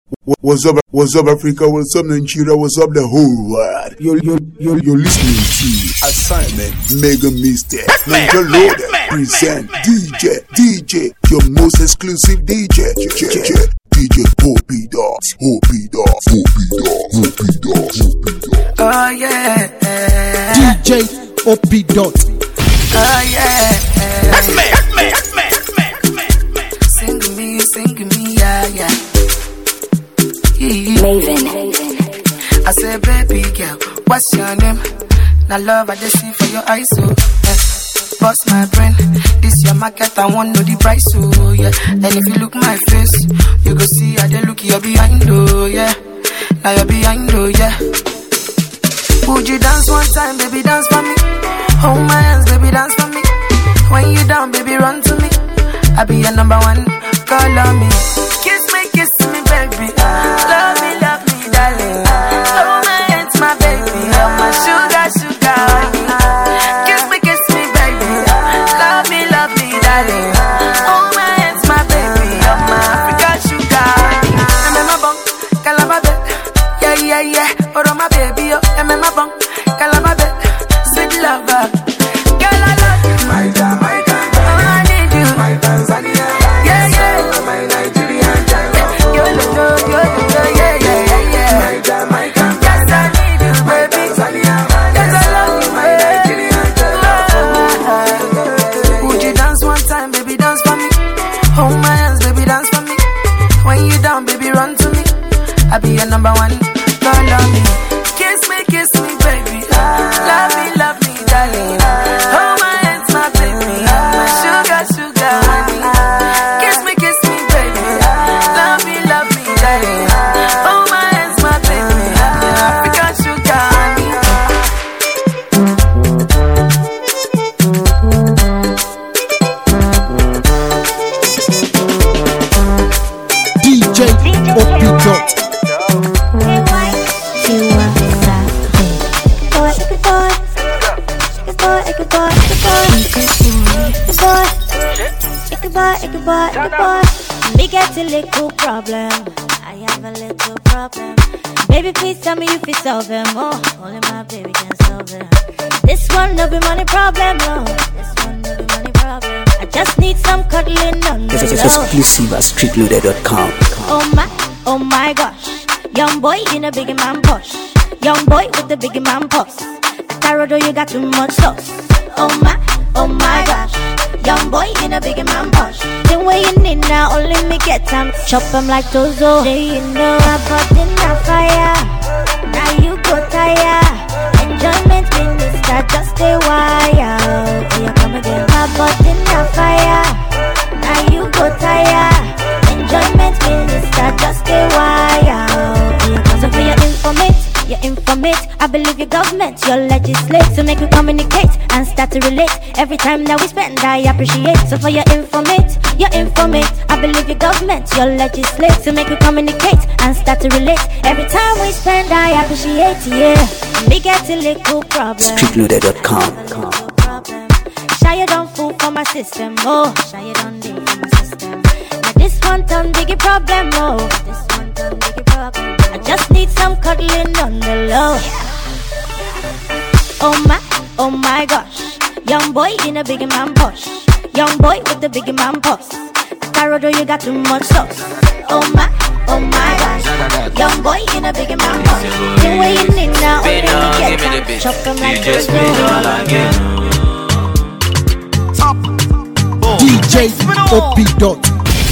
What's up, Africa? What's up, Nigeria? What's up, the whole world? You're listening to Assignment Mega Mistake. Ninja Loader present DJ, your most exclusive DJ. DJ Hoppy Dogs. Oh yeah. DJ Hoppy Dogs. Oh yeah. That's me. Sing me, yeah. Maven. I said, baby girl, what's your name? Now love I just see for your eyes, so bust my brain. This your market, I want know the price, so yeah. And if you look my face, you go see how they look you're behind, oh yeah. Now you're behind, oh yeah. Would you dance one time, baby, dance for me? Hold my hands, baby, dance for me. When you down, baby, run to me. I be your number one, call on me. Kiss me, baby. Love me, darling. Hold my hands, my baby. You're my sugar, honey. Kiss me, baby. Love me, darling. Hold my hands, my baby. You're my African sugar, honey. I'm in my bunk, calababe. Yeah. Hold on, my baby, yo. I'm in my bunk, calababe. Sweet lover. Girl, I love you. My time. I need you. My Tanzania. Yeah. My Nigerian child. I be your number one, call on me. Kiss me, baby. Love me, darling. Hold my hands, my baby. My sugar, honey. Kiss me, baby. Love me, darling. Hold my hands, my baby. African sugar, honey. DJ Hoppy Dogs. Me get a little problem. I have a little problem. Baby, please tell me if you solve them. Oh, only my baby can solve them. This one no be money problem. Oh, this one no be money problem. I just need some cuddling on the low. Exclusive at streetloader.com. Oh my gosh. Young boy in a big man push. Young boy with the big man pulse. Tarodo, you got too much sauce. Oh my gosh. Young boy in a big man push. The way you need now, only me get time. Chop them like Tozo. Say you know I bought in a fire. Now you go tire. Enjoyment minister, just a wire. Oh, you come again. I bought in a fire. Now you go tire. Enjoyment minister, just a wire. Oh, you come. So for your informate. I believe your government, your legislate. So make we communicate and start to relate. Every time that we spend, I appreciate. So for your informate. I believe your government, your legislate. So make we communicate and start to relate. Every time we spend, I appreciate. Yeah, me get a little problem. Streetloader.com. Shy you don't fool for my system. Oh, shy you don't deal for my system. Now this one done biggie problem. Oh, this one done biggie problem. I just need some cuddling on the low. Oh my gosh. Young boy in a big man push. Young boy with the big man pulse. Tarodo, you got too much sauce. Oh my gosh. Young boy in a big man push. The way you need now, only you get time. Chop them like this. DJ Hoppy Dogs.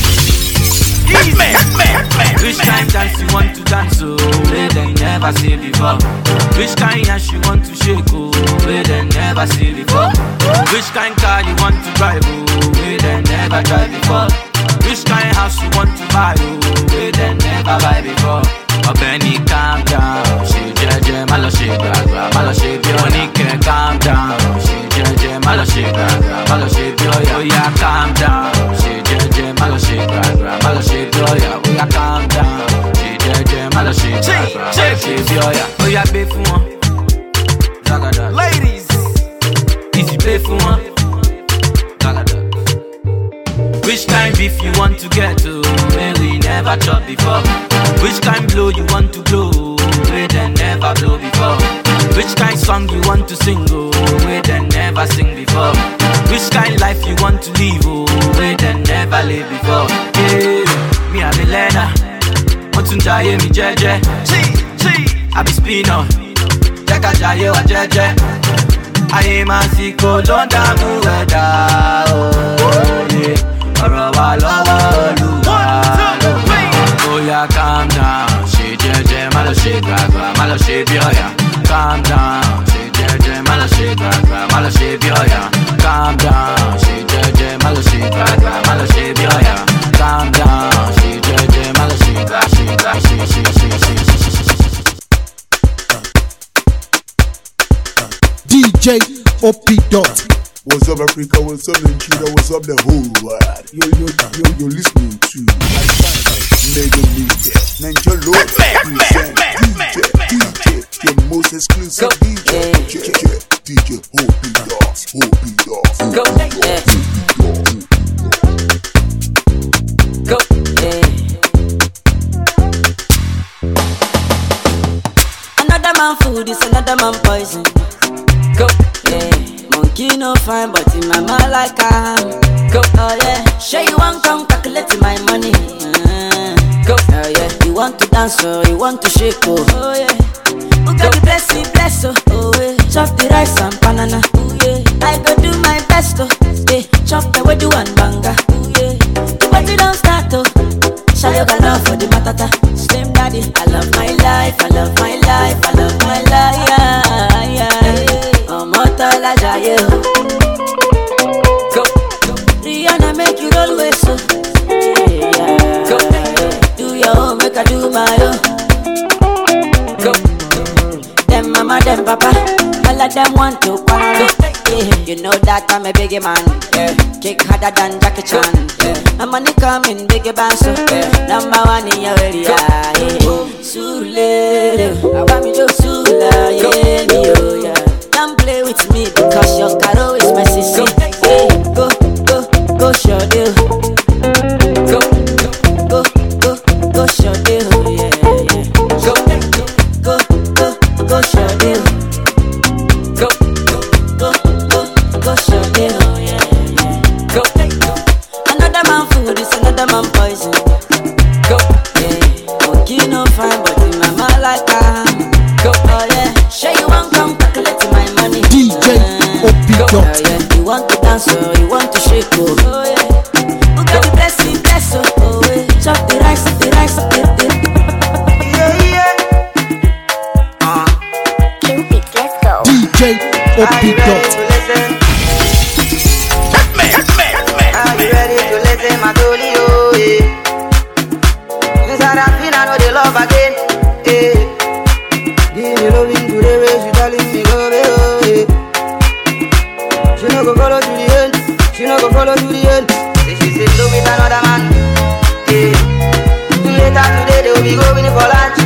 Which kind dance you want to dance, oh, where they never see before. Which kind ass you want to shake, oh, where they never see before. Which kind car you want to drive, oh, where they never drive before. Which kind house you want to buy, oh, where they never buy before. Oh, Benny, calm down, she jeje, malo she gaga, malo she bioni, calm down, she jeje, malo she gaga, malo she bioya, oh yeah, calm down, she jeje, malo she gaga, malo she bioya, oh yeah, calm down, she jeje, malo she gaga, malo she bioya, oh yeah, be for one, ladies, easy pay for one, which kind beef you want to get to, man, we never chop before. Which kind blow you want to blow? Where they never blow before. Which kind song you want to sing? Oh, where they never sing before. Which kind life you want to live? Oh, where they never live before. Yeah, me I'm a learner. Want to die me jeje. I be spinner. Jaka jaye wa jeje. I am a siko londa muweda. Oh yeah. Ọ̀rọ̀ lọ́wọ́ Olúwa. Oh yeah, calm down. Ṣe jẹ́jẹ́, má lọ ṣe gbàgbà, má lọ ṣe bí ọ̀yà. Calm down. Ṣe jẹ́jẹ́, má lọ ṣe gbàgbà, má lọ ṣe bí ọ̀yà. Calm down. Ṣe jẹ́jẹ́, má lọ ṣe gbàgbà, má lọ ṣe bí ọ̀yà. Calm down. Ṣe jẹ́jẹ́, má lọ ṣe gbàgbà, DJ OP Dot. What's up, Africa? What's up, Nigeria? What's up, the whole world? You're listening to Mega Mr. Ninja Lord present DJ, your most exclusive DJ Hopi Dot. Go, Another man food is another man poison. Go, monkey no fine, but in my mind like I'm. Go, oh yeah. Sure you want come calculate my money. Go, oh yeah. You want to dance or you want to shake oh yeah. Who got the blessing, bless oh yeah. Chop the rice and banana, oh yeah. I go do my best oh yeah. Chop the wedu and banga, oh yeah. The party don't start oh. Show your love for the matata. Slim daddy, I love my life, I love my life, I love my life, yeah. Omotola jaye go, Rihanna make you roll with so yeah. Go, do your own, make I do my own. Go, them mama, them papa, all of them want to quarrel. You know that I'm a biggie man, yeah. Kick harder than Jackie Chan, yeah. My money coming, biggie band, so number one in your area, yeah. Sule, I want me to Sula, yeah, yeah. Don't play with me because your caro is my sister. Hey, go, show deal. Go, show deal, yeah. Go, show deal. Go, show deal, yeah. Go, another man food is another man poison. Go, yeah. Monkey no fine, but in my mind like I'm. Go, oh yeah. Sure you want come calculate my money. DJ OP Go, Dot. oh yeah. You want to dance or you want to shake oh yeah. Who got the blessing, bless oh yeah. Chop the rice, the rice, the Cupid, let's go. DJ OP Dot. Are you ready to listen, my dolly, oh, yeah. Inside that pin, I know they love again, yeah. Give me loving to the way she telling me love it, oh, yeah. She no go follow to the end, she no go follow to the end. Say she's in love with another man, yeah. Later today, they will be going for lunch,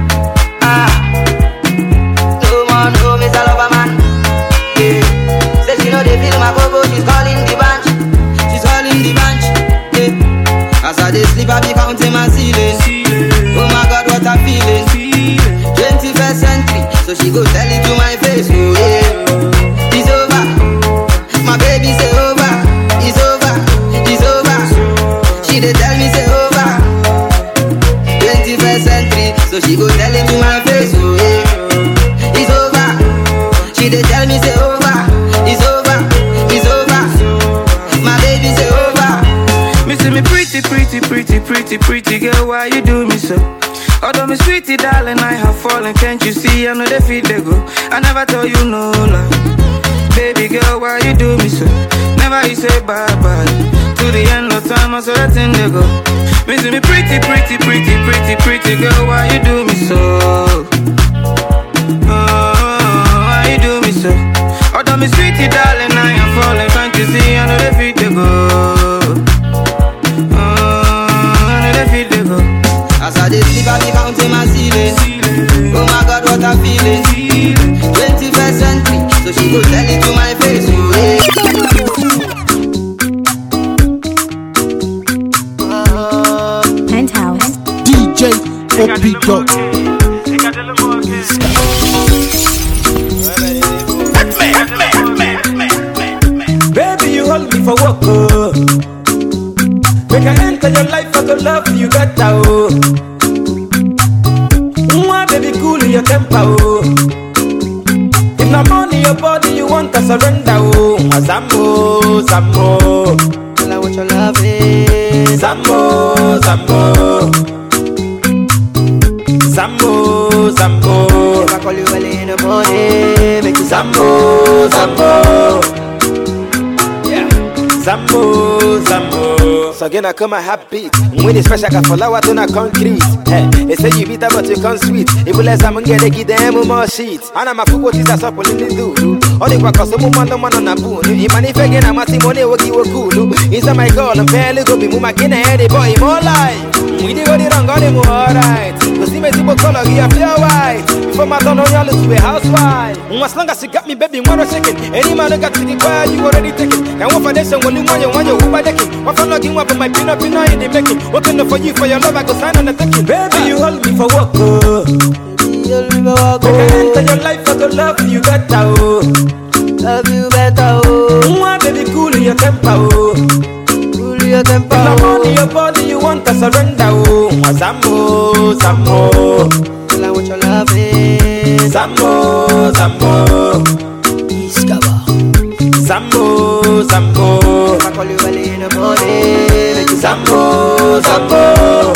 no more, no Mr. Lover man, yeah. Say she know they feel my go, she's calling the bunch. The bunch, yeah. As I dey sleep, I be counting my ceiling. Oh my God, what I'm feeling. 21st century, so she go tell it to my face. Oh yeah, it's over. My baby say over. It's over, it's over. She dey tell me say over. 21st century, so she go tell him to my face. Oh yeah, it's over. She dey tell me say over. It's over, it's over. My baby say over. Me say me pretty girl, why you do me so? Although me sweetie darling, I have fallen. Can't you see I know they feel they go? I never told you no lie. Baby girl, why you do me so? Never you say bye bye. To the end of time, I saw that thing they go. Me say me pretty girl, why you do me so? Why you do me so? Although me sweetie darling, I am falling. Can't you see I know they feel they go? As I dey sleep, I be counting my ceiling. Oh my God, what I'm feeling. 21st century, so she go tell it to my face. Penthouse. DJ OP Dot. Baby, you hold me for work, oh. Make I enter your life, I go love you better, oh. Baby, cool your temper, oh. If not money, your body, you want to surrender, oh. Zambo, Zambo. Tell her what your love is. Zambo, Zambo. Zambo, Zambo. If I call you early in the morning, make you Zambo, Zambo. Yeah. Zambo, Zambo. So again I come a happy. When it's fresh I can follow out on a concrete. Hey, they say you bitter but you come sweet. If you let someone get a give them more sheets. And I'm a fool what is a supple in the do. All the work cause someone no man on a boon. If man if again I'm a Simone will give a cool. Inside my girl I'm fairly go be move my kin head boy more life. We did what it wrong got him alright. You see me super color you pure white. Before my son on y'all to a housewife. As long as you got me baby wanna chicken. Any man who got to the choir you already taken. Can one for this and when you want you who by decking. What for logging up on my pin in the making. Working for you for your love I go sign on the taking. Baby you hold me for work, oh. Baby, you hold me for work, oh. Make I enter your life I go love you better, oh. Love you better, oh. Baby cool your temper, oh. Cool your temper, oh. If I'm on your body you want to surrender, oh. Zambo, Zambo. Tell her what your love is. Zambo, Zambo. Iskaba. Zambo, Zambo. If I call you early in the morning, make you Zambo, Zambo.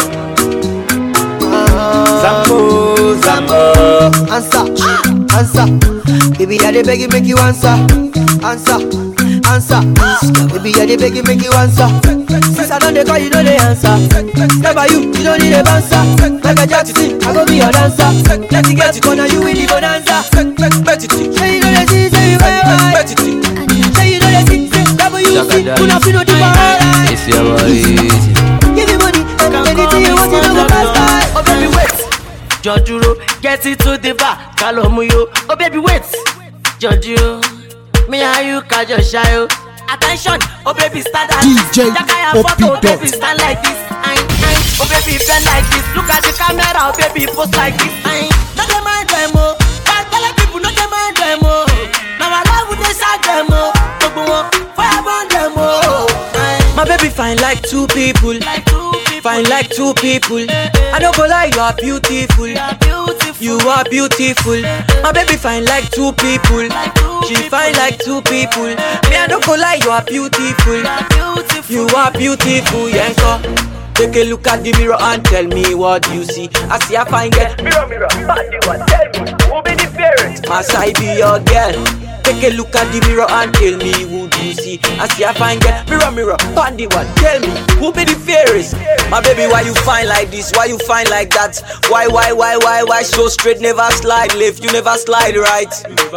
Zambo, Zambo. Answer. Baby, I dey beg you, make you answer. Answer. Baby, I dey beg you, make you answer. Since I don't dey call, you know the answer. Never you don't need a bouncer. Like a Jackson, I go be your dancer. Let you get it, gonna you win the bonanza. Say you know the thing, say you right. Say you know the thing, say WC. Put up, you know the bar. It's your boy. Give me money, anything you want, you know go pass by. Oh baby wait, Jojuro, get it to the bar, Kalomuyo. Oh baby wait, Jojuro, me and you catch your shy. Attention, oh baby stand like DJ photo, oh baby stand like this. Oh baby bend like this. Look at the camera, oh baby post like this. Not the mind them, oh. Can't tell people not the mind them, oh. Now I love with this them, oh. Fire burn them, oh. My baby fine like two people. Fine like two people. I don't go lie, you are beautiful. You are beautiful. My baby fine like two people. She fine like two people. Me I don't go lie, you are beautiful. You are beautiful, Yanko. Take a look at the mirror and tell me what you see. I see a fine girl. Mirror, body one, tell me who be the fairest. Must I be your girl? Take a look at the mirror and tell me who do you see. I see a fine girl. Mirror, body one, tell me who be the fairest. My baby, why you fine like this? Why you fine like that? Why so straight, never slide left, you never slide right.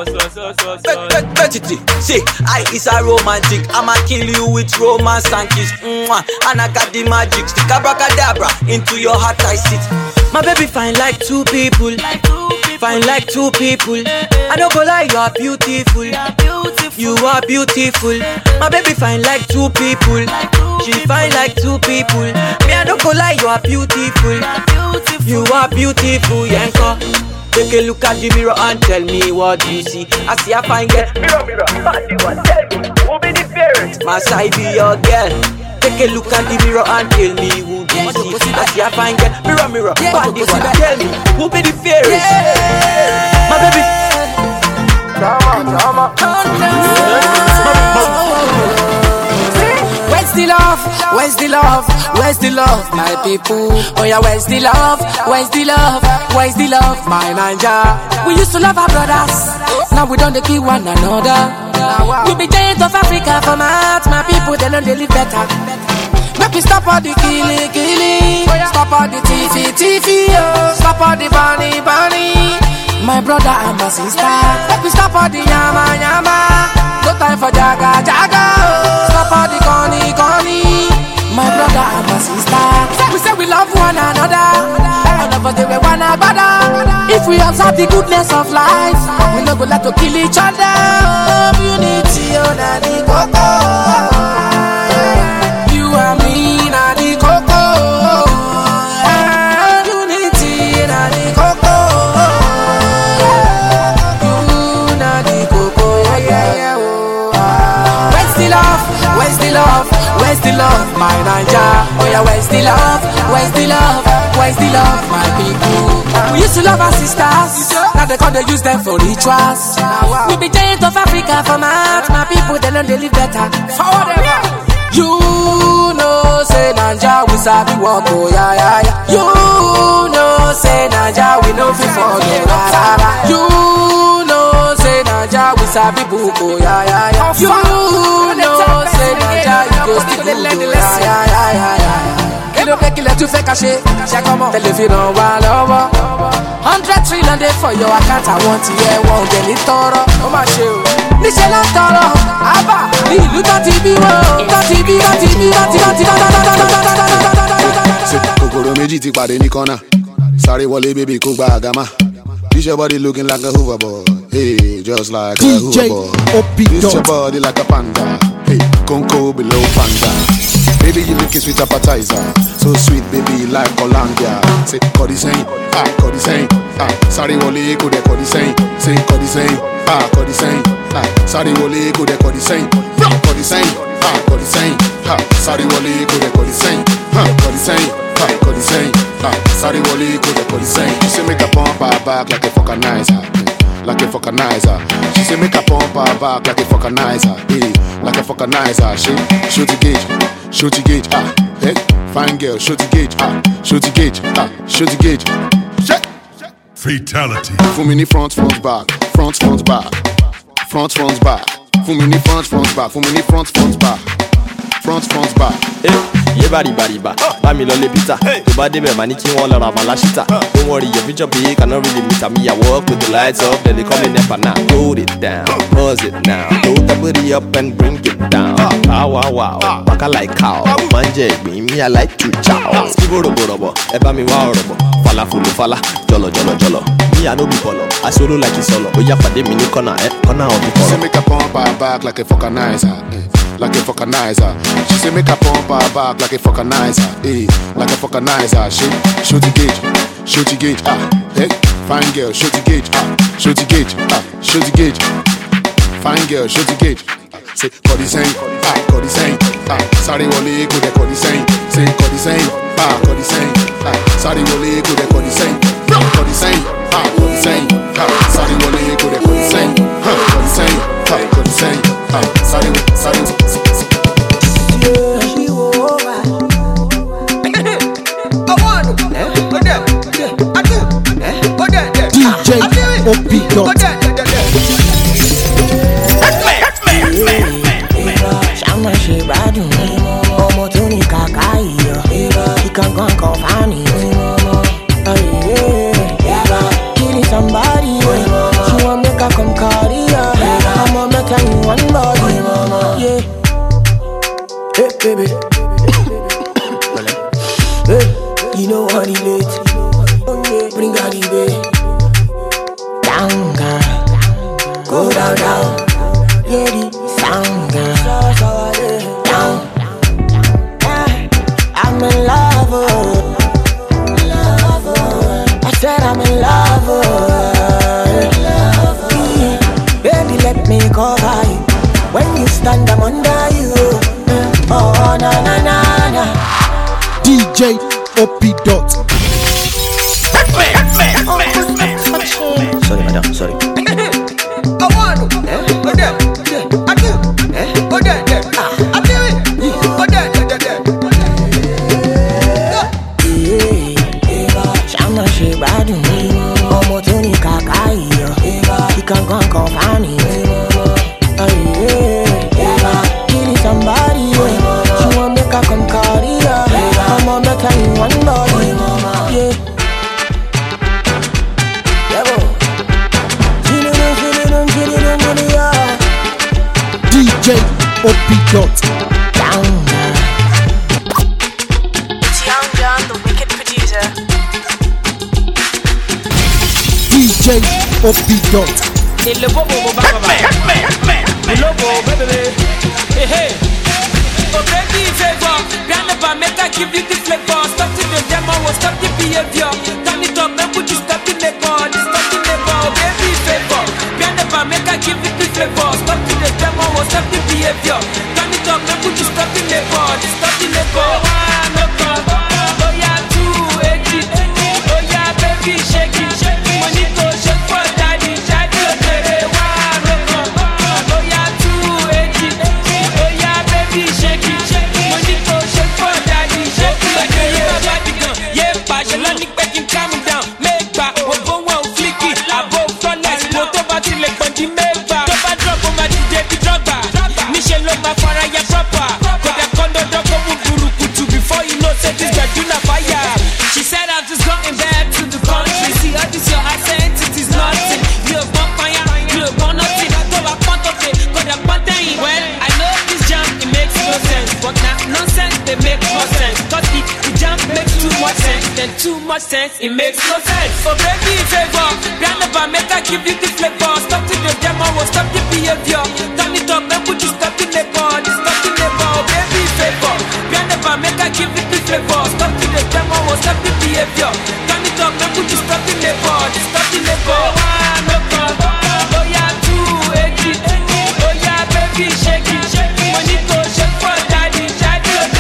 See, I is a romantic. I'ma kill you with romance and kiss. And I got the magic. Stick abracadabra into your heart I sit. My baby fine like two people. Fine like two people. I don't go lie, you are beautiful. You are beautiful. My baby fine like two people. She fine like two people. Me I don't go lie, you are beautiful. You are beautiful, Yanko. Take a look at the mirror and tell me what you see. I see a fine girl. Mirror, body one, tell me who be the fairest. Must I be your girl? Take a look at the mirror and tell me who do you see. I see a fine girl. Mirror, body one, tell me who be the fairest. My baby. Drama. Where's the love? Where's the love? Where's the love, my people? Oh yeah, where's the love? Where's the love? Where's the love, my manja? We used to love our brothers. Now we don't kill one another. We be giant of Africa from out. My people, they don't live better. Make we stop all the killing. Stop all the tiffy, oh. Stop all the bunny. My brother and my sister. Make we stop all the yama. No time for jaga, oh. Stop all the corny. My brother and my sister. We say we love one another. All of us they were one another. If we observe the goodness of life, we no go like to kill each other. Oh, unity, oh, nani koko. You and me, nani koko. Unity, the love? Where's the love, my people? We used to love our sisters. Now they can't use them for rituals. We be giants of Africa for my people, they know they live better. Forever. You know, say Nanja, we sabi walk, oh yeah, yeah, yeah. You know, say Nanja, we know fi forget, you know, say Nanja, we sabi book, oh yeah, yeah, yeah. You know, say Nanja, you go stick to the yeah, yeah, yeah, yeah. Kilo pe kile tu fẹ́ ká ṣe, ṣe comment. Téléphone on wa lọ́wọ́. 100 trillion dey for your account, I want to hear one get ní tọrọ. Ó máa ṣe o. Níṣẹ́ ló ń tọrọ. Àbá ìlú tó ti bí wọ́n. Tó ti bí. Kòkòrò méjì ti pàdé ní kọ́nà. Sáré wọlé bébí kó gba àgámà. This your body looking like a hoverboard. Hey, just like DJ a hoverboard. This your body like a panda. Hey, Conco below panda. Baby, you looking sweet appetizer. So sweet, baby, like Colombia. Say, Cody saying, Cody saying, sorry, Wally, go there, Cody saying, say, Cody saying, Cody saying, sorry, Wally, go there, Cody saying, Cody saying, Cody saying, sorry, Wally, go there, Cody saying, Cody saying, Cody saying, sorry, Wally, go there, Cody saying. She say, make a pump her back like a vulcanizer. Like a vulcanizer. She say make a pump her back like a vulcanizer. Hey, like a vulcanizer. Shoot the gauge, hey, fine girl, shoot the gauge, shoot the gauge, shoot the gauge. Check. Fatality. Fumini front back, front back, front back. Fumini front back, fumini front back, front back. Hey, body ba. Ba mi lole pizza. To ba debe mani ki won lora malashita. Don't worry, your future big cannot really meet me. I walk with the lights up, then they call me never now. Hold it down, pause it now. Hold the booty up and bring it down. Wow. Baka like cow. Manje me I like to chow. Skiboro borobo, eba mi wa orobo. Fala fala, jolo. Me I no be bolo. I solo like it solo. Oya pade mi ni corner of the Say make a pump her back like a vulcanizer. Like a vulcanizer. She say make a pump her back like a vulcanizer. Like a vulcanizer. Shoot the gauge, hey, fine girl, shoot the gauge, shoot the gauge, fine girl, shoot the gauge. Say Cody saying, sorry, Wally, go there, Cody saying, say Cody saying, sorry, Wally, go there, Cody saying, Cody saying, sorry, Wally, go there, Cody saying, Cody saying, sorry. DJ OP. Ṣáma ṣe gbádùn ọmọ tó ní kàkà iyọ̀ ìkankan kan fáàní killing somebody she wan make her come carry her ọmọ mẹ́ta in one body yeah. Hey baby hey, you know what it is. Bring her the way down, girl. Go down. Yeah, the sound, girl. Down. I'm in love. I said I'm in love. Baby, let me cover you. When you stand, I'm under you. Oh, na. DJ OP. Sorry, madam, sorry. Ṣáma ṣe gbádùn ọmọ tó ní kàkà iyọ̀ ìkankan kan fáàní killing somebody she wan make her come carry her ọmọ mẹ́ta in one body yeah. DJ OP. Down. It's Young John, the wicked producer. DJ OP. Le bobo baby. Hey. Oh baby, favor. Grandpa, make I give you the flavor. Stop to the demo, stop the behavior. Turn it up, make you stop the labor. Oh baby, favor. Grandpa, make I give you the flavor. Stop to the demo, stop the behavior. Turn it up, make you stop the labor. Oh yeah, two. baby, shake it. Money go shake for daddy, daddy, oh, yeah, 280. Oh, yeah, baby, shake it. Money go shake for daddy, shake it. Yeah, passion, let me back and calm down. Make back, we'll go on flicky. Above flawless, no to battle like Bundy, make back. Top and drop on my DJ, be drop back. Michelle, love my fire, yeah, proper. Got that condo, drop on Burukutu. Before you know, say this girl, do not fire. She said, I'm just going back to the country. See, all this your accent, it is nothing. You have one fire, you have one nothing. So I want to say, got that one thing. Well, I know this jam, it makes no sense. But now, nonsense, they make more sense. Cause if the jam makes too much sense, then too much sense, it makes no sense. So baby, favor, grandpa, make I give you the flavor. Stop to the demo, stop the behavior. Turn it up, and put you stop in the ball. Stop in the ball, baby, favor. Grandpa, make I give you the flavor. Stop to the demo, stop the behavior. Turn it up, and put you stop in the ball. Stop in the ball. Oh yeah, 280. Oh yeah, baby, shake it. Money go shake for daddy, daddy, oh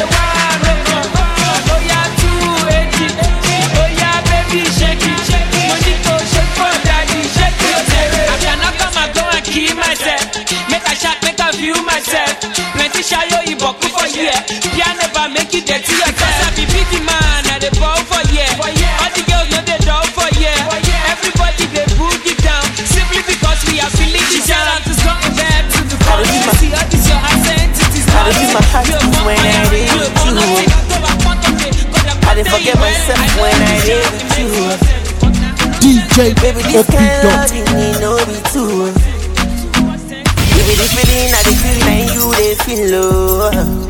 yeah, 280. Oh yeah, baby, shake it. Money go shake for daddy, shake it. I cannot come and go and kill myself. Make a shot, make a view myself. Plenty shayo iboku for yeah. Piano never make it dirty yourself. I be big man, I dey ball for yeah. All the girls know they down for yeah. Everybody they boogie down simply because we are feeling the sound. I'm just going back to the front. See all this your accent, it is not. When I did with you, I didn't forget myself when I did with you. DJ baby, this kind of love you need no be too. Give me the feeling, I the feeling, and you they feel low.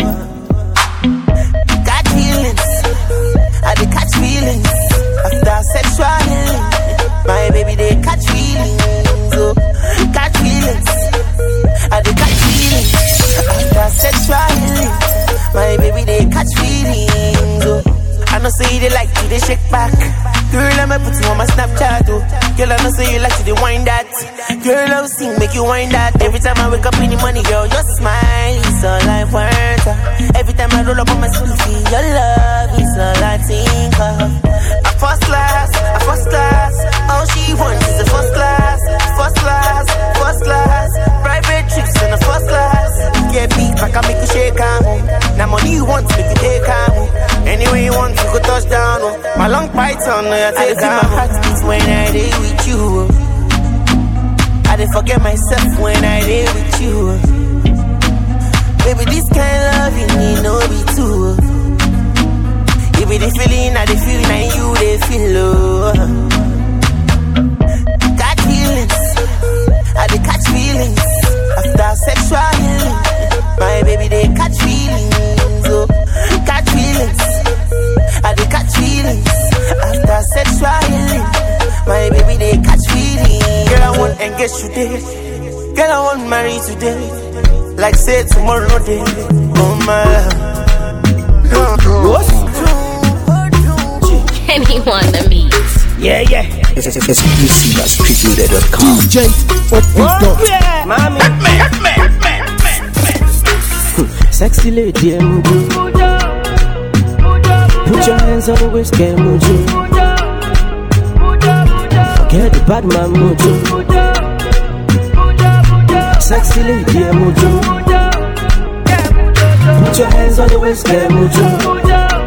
Got feelings, I they catch feelings after sexual healing. My baby they catch feelings, oh, catch feelings. I they catch feelings after sexual healing. My baby they catch feelings, oh. I know say they like you, they shake back. Girl, I'ma put you on my Snapchat, oh. Girl, I know say you like to, they wind that. Girl, I'll sing, make you wind that. Every time I wake up in the morning, girl, your smile is all I want. Every time I roll up on my sleepy, your love is all I think of. A first class, all she wants is a first class. Private trips in a first class. Get beat back, I make you shake her home. Now money you want, make you take her home. Anyway you want, you go touch down, oh. My long python, I take her. My heart beats when I day with you, oh. I didn't forget myself when I day with you, oh. Baby, this kind of love you need no be too, oh. You be the feeling, I the feeling, and you they feel low. Got feelings, I they catch feelings after sexual healing. My baby they catch feelings, oh, catch feelings. I they catch feelings after sexual healing. My baby they catch feelings. Girl, I want engage today. Girl, I want marry today. Like say tomorrow no day. Oh my love. Anyone to meet. Yeah. Exclusive at streetloader.com. DJ Opie. Mommy. Sexy lady, Muju. Put your hands on the waist, get Muju. Forget the bad man, Muju. Sexy lady, Muju. Put your hands on the waist, get Muju.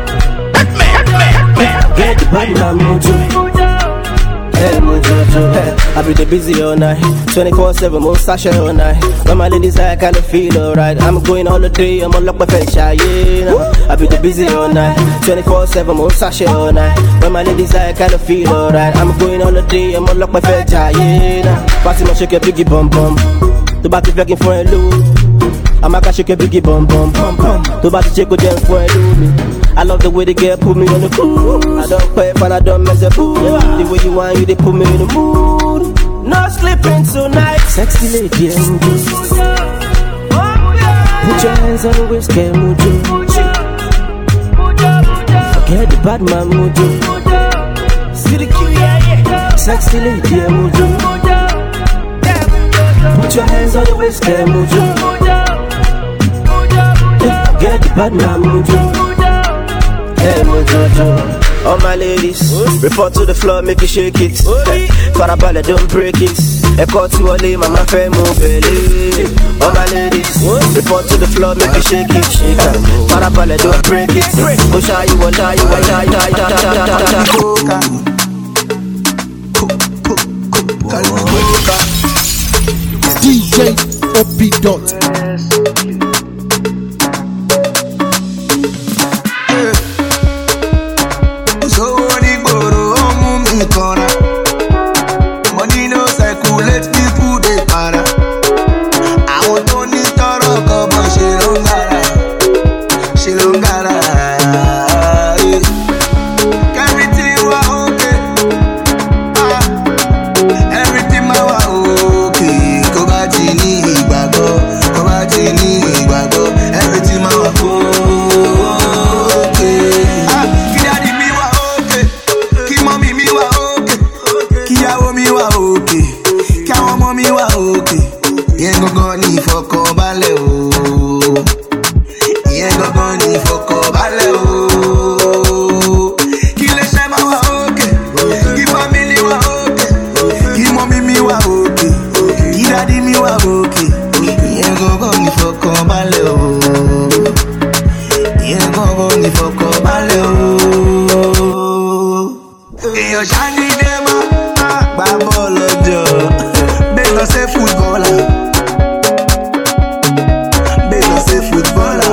Get the bad man, Muju. Hey, I be busy all night, 24/7, most sasha all night. When my ladies I kinda feel alright. I'm going all the day, I'm on lock my face, yeah. I be busy all night, 24/7, most sasha all night. When my ladies I kinda feel alright. I'm going all the day, I'm on lock my face, yeah. Party my shake a biggie bum bum. The back is begging for a loop. I'm a shake a biggie bum bum bum bum. The back is check with them for a loop. I love the way the girl put me on the cruise. I don't play if I don't mess up. The way you want you, they put me in the mood. No sleeping tonight. Sexy lady, put your hands on the waist, get Muju. Forget the bad man, Muju. See the cute, yeah. Sexy lady, Muju. Put your hands on the waist, get Muju. Forget the bad man, Muju. Hey, Muju. All my ladies, report to the floor, make you shake it. Farabale, don't break it. Eko ti wole, mama fe mo bele. All my ladies, report to the floor, make you shake it. Farabale, don't break it. Go shy you, go shy you, go shy you. DJ Obi Dot. Money no circulate, people they para. I want only Toro Kobo, she don't gotta. Everything was okay. Everything was okay. Kobatini Bago. Everything was okay. Kidadi me was okay. Kimami me was okay. Kiyawo mi wa okay, kiawo mo mi wa okay. Yen gogo ni foko bale o. Yen gogo ni foko bale o. Ki le se ma wa okay, ki family wa okay, ki mommy mi wa okay, ki daddy mi wa okay. Yen gogo ni foko bale o. Yen gogo ni foko bale o. Eyo shani dema. Babolojo, Bego say footballer. Bego say footballer.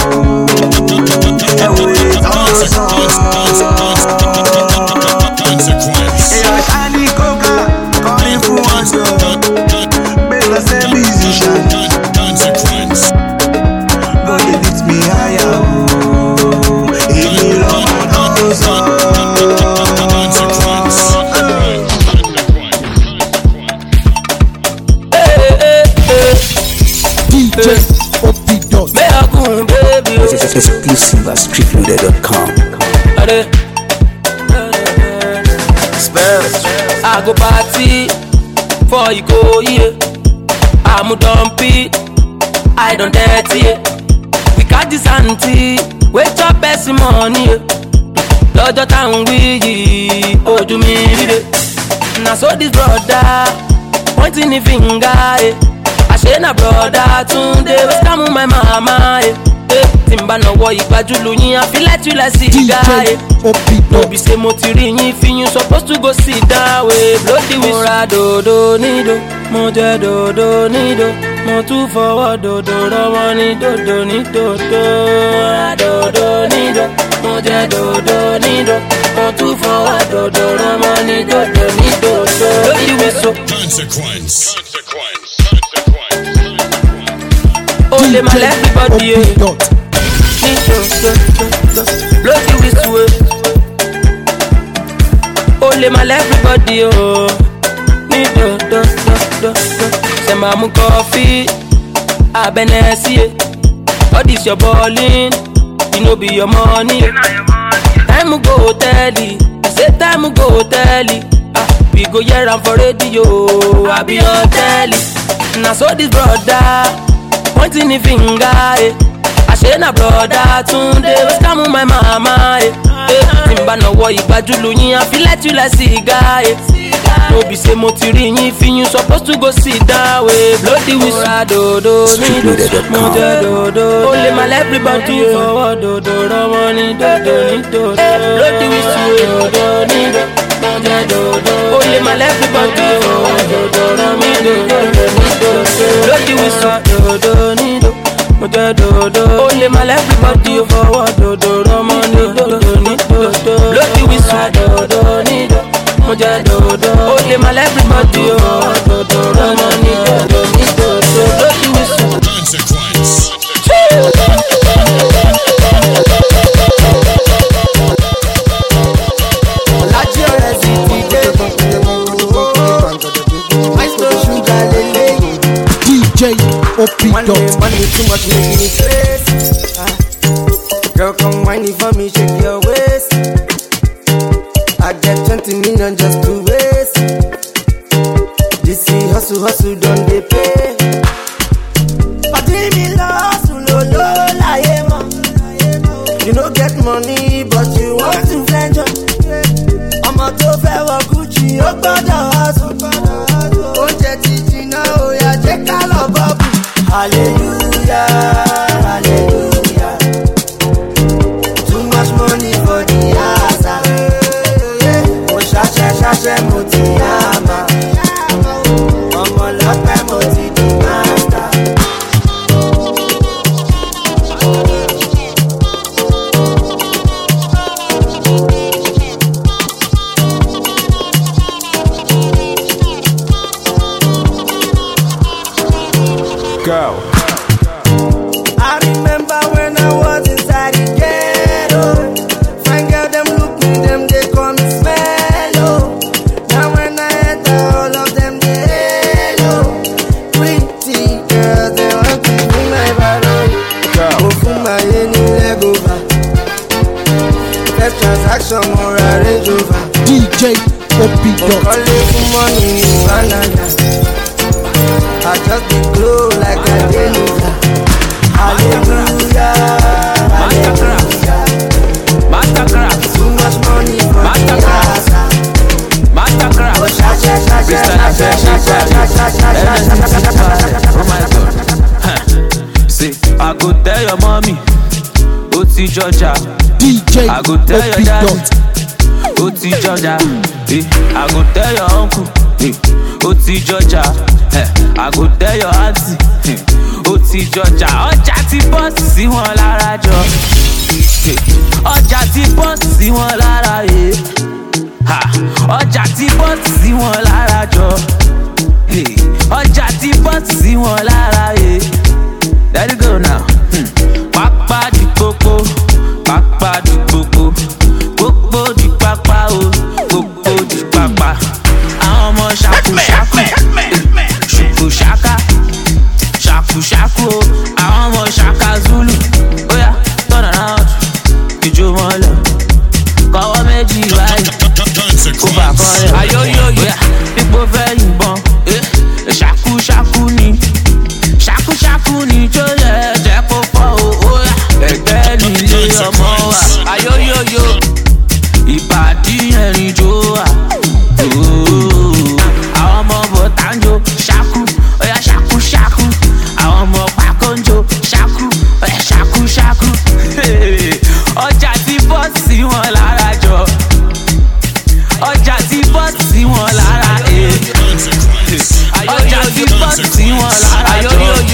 Eyo shani koka, calling for one Bego say musician. Go they beat me higher. Emi lomo dozo. Exclusive at streetloader.com. I go party for you go yeah. I'm a dumpy, I don't dirty yeah. We got this auntie, wait up best money yeah. Lord town we oh do me now so this brother pointing the finger yeah. I say na brother today we scam my mama yeah. Timba no wo ipajulu yin I feel like you like see guy. No be say mo ti ri yin fi you supposed to go sit down way. Bloody we ra do nido, mo je do nido, mo tu forward do ro ni do ni do ra do nido, mo je do nido, mo tu forward do ro ni do ni do. Bloody we so consequence. Only my everybody bloody with way. Only my everybody oh. Need do. Send my coffee. I been see. All this your balling. You know be your money. Time go tell it. I say time go tell it. We go here and for radio. I be on telly. Now so this brother pointing the finger. I say na brother today we scam my mama. Timba no wo ipajulu yin I feel like you like see guy. No be say mo ti ri yin fi you supposed to go sit down way. Bloody we ra do nido, mo je do. Only my everybody forward do ro money do ni do. Bloody we do nido, mo je do. Only my everybody forward do ro money do ni do. Bloody we do nido. Only my everybody forward do money do ni do. Bloody we do nido. Only my everybody forward do money do ni do. Bloody we consequence. DJ Obi Dot. Money too much making it crazy. Girl, come whine for me, shake your waist. I get 20 million just to waste. This is hustle, don't they pay? You don't get money, but you want to flange up. ó gbọ́dọ̀ hustle. Oúnjẹ ti jiná oya jẹ́ ká lọ bọ́ọ̀bù. Hallelujah, hallelujah. Too much money for the house. Mo ṣaṣẹ́ mo ti yàmà. Ọmọ lọ́pẹ́ mo ti di master. Go. I remember when I was inside the ghetto. Fine girl, them look me, them they call me Smello. Now when I enter, all of them they hello. Pretty girls, they want to be my ballon. Go for my any leg over. First transaction, more arrange over. DJ Opi Dot. Calling for money, banana. I just be glow like a deluga. Hallelujah, hallelujah. Mastercraft. Too much money for the house. Mastercraft. Oh, sha. Oh my God. See, I go tell your mommy, go to Georgia. DJ I go tell your Opi daddy, Dot. go to Georgia. I go tell your uncle, go to Georgia. I go tell your auntie, go to Georgia. Ọjà ti bọ́ sí wọn lára jọ. Ọjà ti bọ́ sí wọn lára yé. Ọjà ti bọ́ sí wọn lára jọ. Ọjà ti bọ́ sí wọn lára yé. Let it go now. Pápá di kókó, pápá di kókó, kókó di pápá o, kókó di pápá. Àwọn ọmọ ṣàkúṣàkú, ṣùkúṣàká, ṣàkúṣàkú o. Àwọn ọmọ ṣàkà Zulu, oya turn around, ìjó wọn lọ. Kọ́wọ́ méjì wáyé, kó bá kọ́ rẹ̀. Ayóyóyó, ipò fẹ́ yìnbọn, ṣàkúṣàkú ni. Ṣàkúṣàkú ni tó yẹ jẹ́ kó fọ́ o, oya. Ẹgbẹ́ nílé ọmọ wa, ayóyóyó, ìbàdí ẹ̀rìn jó wa. Àwọn ọmọ bọ̀tánjó ṣákú, oya ṣákúṣákú. Àwọn ọmọ pàkóńjó ṣákú, oya ṣákúṣákú. Ọjà ti bọ́ sí wọn lára jọ. Ọjà ti bọ́ sí wọn lára ọjà ti bọ́ sí wọn lára jọ.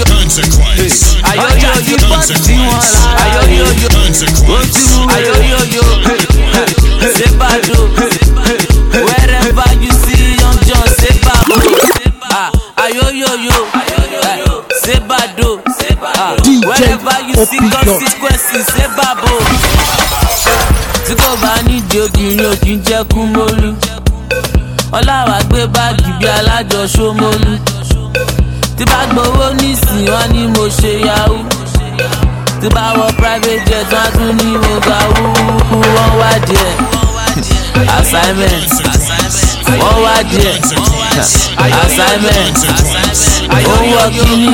Ọjà ti bọ́ sí wọn lára ayóyóyó. Sebado, wherever you see young John, Sebado. Ayoyoyo, Sebado, wherever you see consequences, Sebabo. Tí kò bá nídìí obìnrin ò kí ń jẹ́ kú mólú. Ọláwà gbé báàgì bí alájọ Ṣómólú. Tí bá gbowó nísìnyí wọ́n ní mo ṣe yahoo. Tí bá wọ private jet wọ́n tún ní mo ga wúwú. Wọ́n wá díẹ̀ assignment. Wọ́n wá díẹ̀ assignment. Owó kíní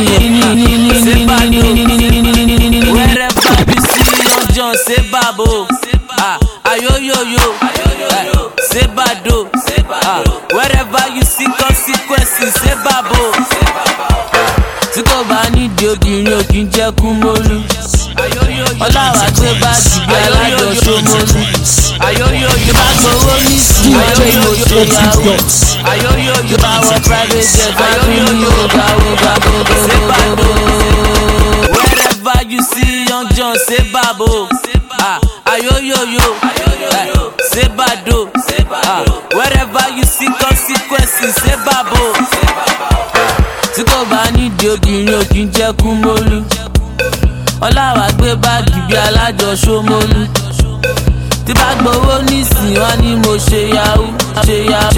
wherever you see young John, Sebabo. Ayoyoyo, Sebado. Wherever you see consequences, Sebabo. Tí kò bá nídìí obìnrin ò kí ń jẹ́ kú mólú. Ọláwà gbé báàgì bí alájọ Ṣómólú. Ayóyóyó bá gbowó nísìnyí, ayóyóyó ṣe yahoo. Ayóyóyó bá wọ private jet, ayóyóyó Sebado. Wherever you see young John, Sebabo. Ayoyoyo, Sebado. Wherever you see consequences, Sebabo. Tí kò bá nídìí obìnrin ò kí ń jẹ́ kú mólú. Ọláwà gbé báàgì bí alájọ Ṣómólú. Tí bá gbowó nísìnyí wọ́n ní mo ṣe yahoo. Ṣe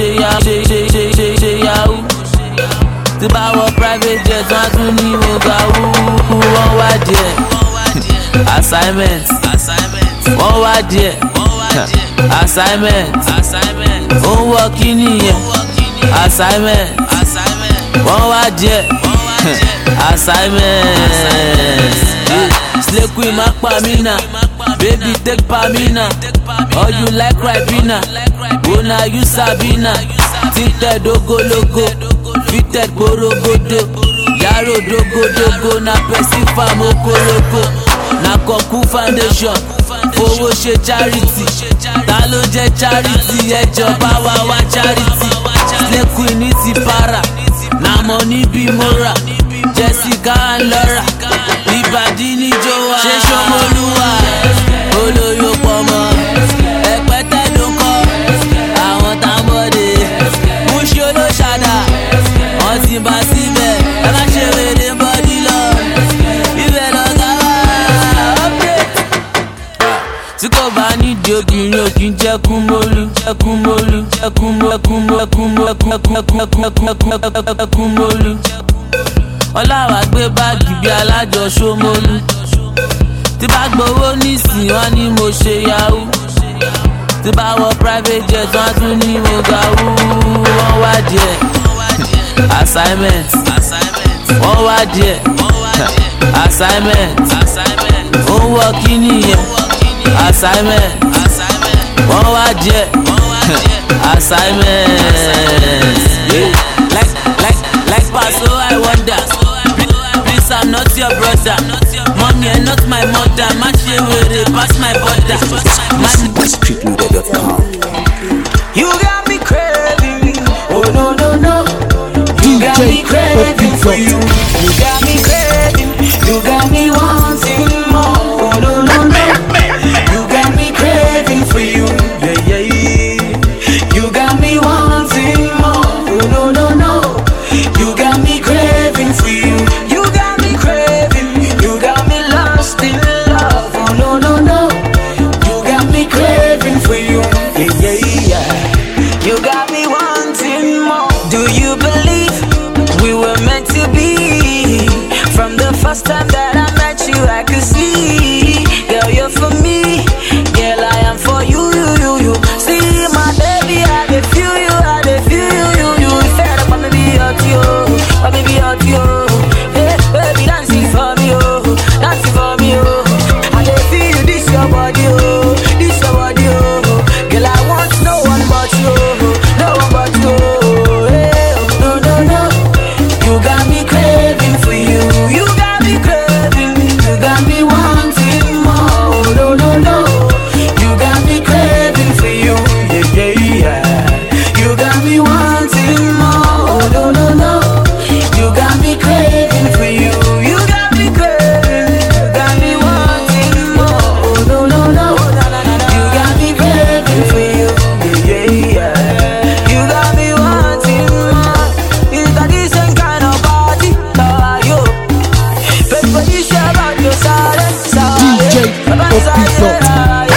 yahoo. Tí bá wọ private jet wọ́n tún ní mo ga wúwú. Wọ́n wá díẹ̀ assignment. Wọ́n wá díẹ̀ assignment. Ó ń wọ kíní yẹn assignment. Wọ́n wá díẹ̀ assignment. Slay queen má pa mí nà, baby take pa mí nà. Or you like Ribena, oh na you Sabina. Tinted ogologo, fitted borogodo. Yaro dogo na pesifa mokoloko. Na Koku Foundation, fowó ṣe charity. Ta ló jẹ́ charity, ẹjọba wa charity. Slay Queen ní ti para, na money bí mora. Jessica and Laura, ìbàdí ní Jowa. Ṣé Ṣọmọlúwa, olóyò pọ̀mọ́. Ẹ̀pẹ́tẹ́ ló kọ́, àwọn tábọ̀dé. Múṣí olóṣàdá, wọ́n ti bá síbẹ̀. Ẹ má ṣe wèrè bọ́dí lọ, ibẹ̀ lọ́gá wá. Tí kò bá nídìí obìnrin ò kí ń jẹ́kún mólú. Ọláwà gbé báàgì bí alájọ Ṣómólú. Tí bá gbowó nísìn wọ́n ní mo ṣe yahoo. Tí bá wọ private jet wọ́n tún ní mo ga wú. Wọ́n wá díẹ̀ assignment. Wọ́n wá díẹ̀ assignment. Ó ń wọ kí nìyẹn assignment. Wọ́n wá díẹ̀ assignment. Like Paso, I wonder. Please, I'm not your brother. Mommy, I'm not my mother. Match you with it, pass my border. You got me craving. Oh no no no. You got me craving for you. You got me craving. You got me wanting more. Oh no no no. You got me craving for you. Yeah yeah yeah. You got me wanting more. Oh no no no. You got me craving for you. You got me craving. You got me lost in love. Oh no no no. You got me craving for you. Yeah yeah yeah. You got me wanting more. Do you believe we were meant to be? From the first time that I met you, I could see. Girl, you're for me. Girl, I am for you. See my baby, I dey feel you. You fed up, I'ma be out you. Hey, baby, dancing for me, dancing for me, I dey feel you, this your body, Girl, I want no one but you, Hey, no, you got me craving for you. You got me craving, you got me wanting more. No, you got me craving for you. Yeah. You got me wanting more. No. You got me craving for you. You got me craving. You got me wanting more. No. You got me craving for you. Yeah. You got me wanting more. You got this kind of body. You. Baby, you share about your side. DJ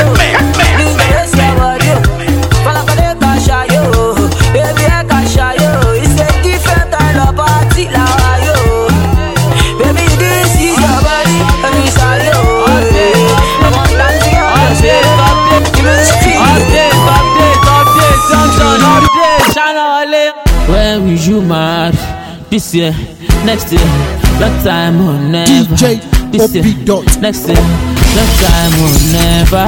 When will you marry? This year, next year, that time will never. DJ This year, next year, that time will never.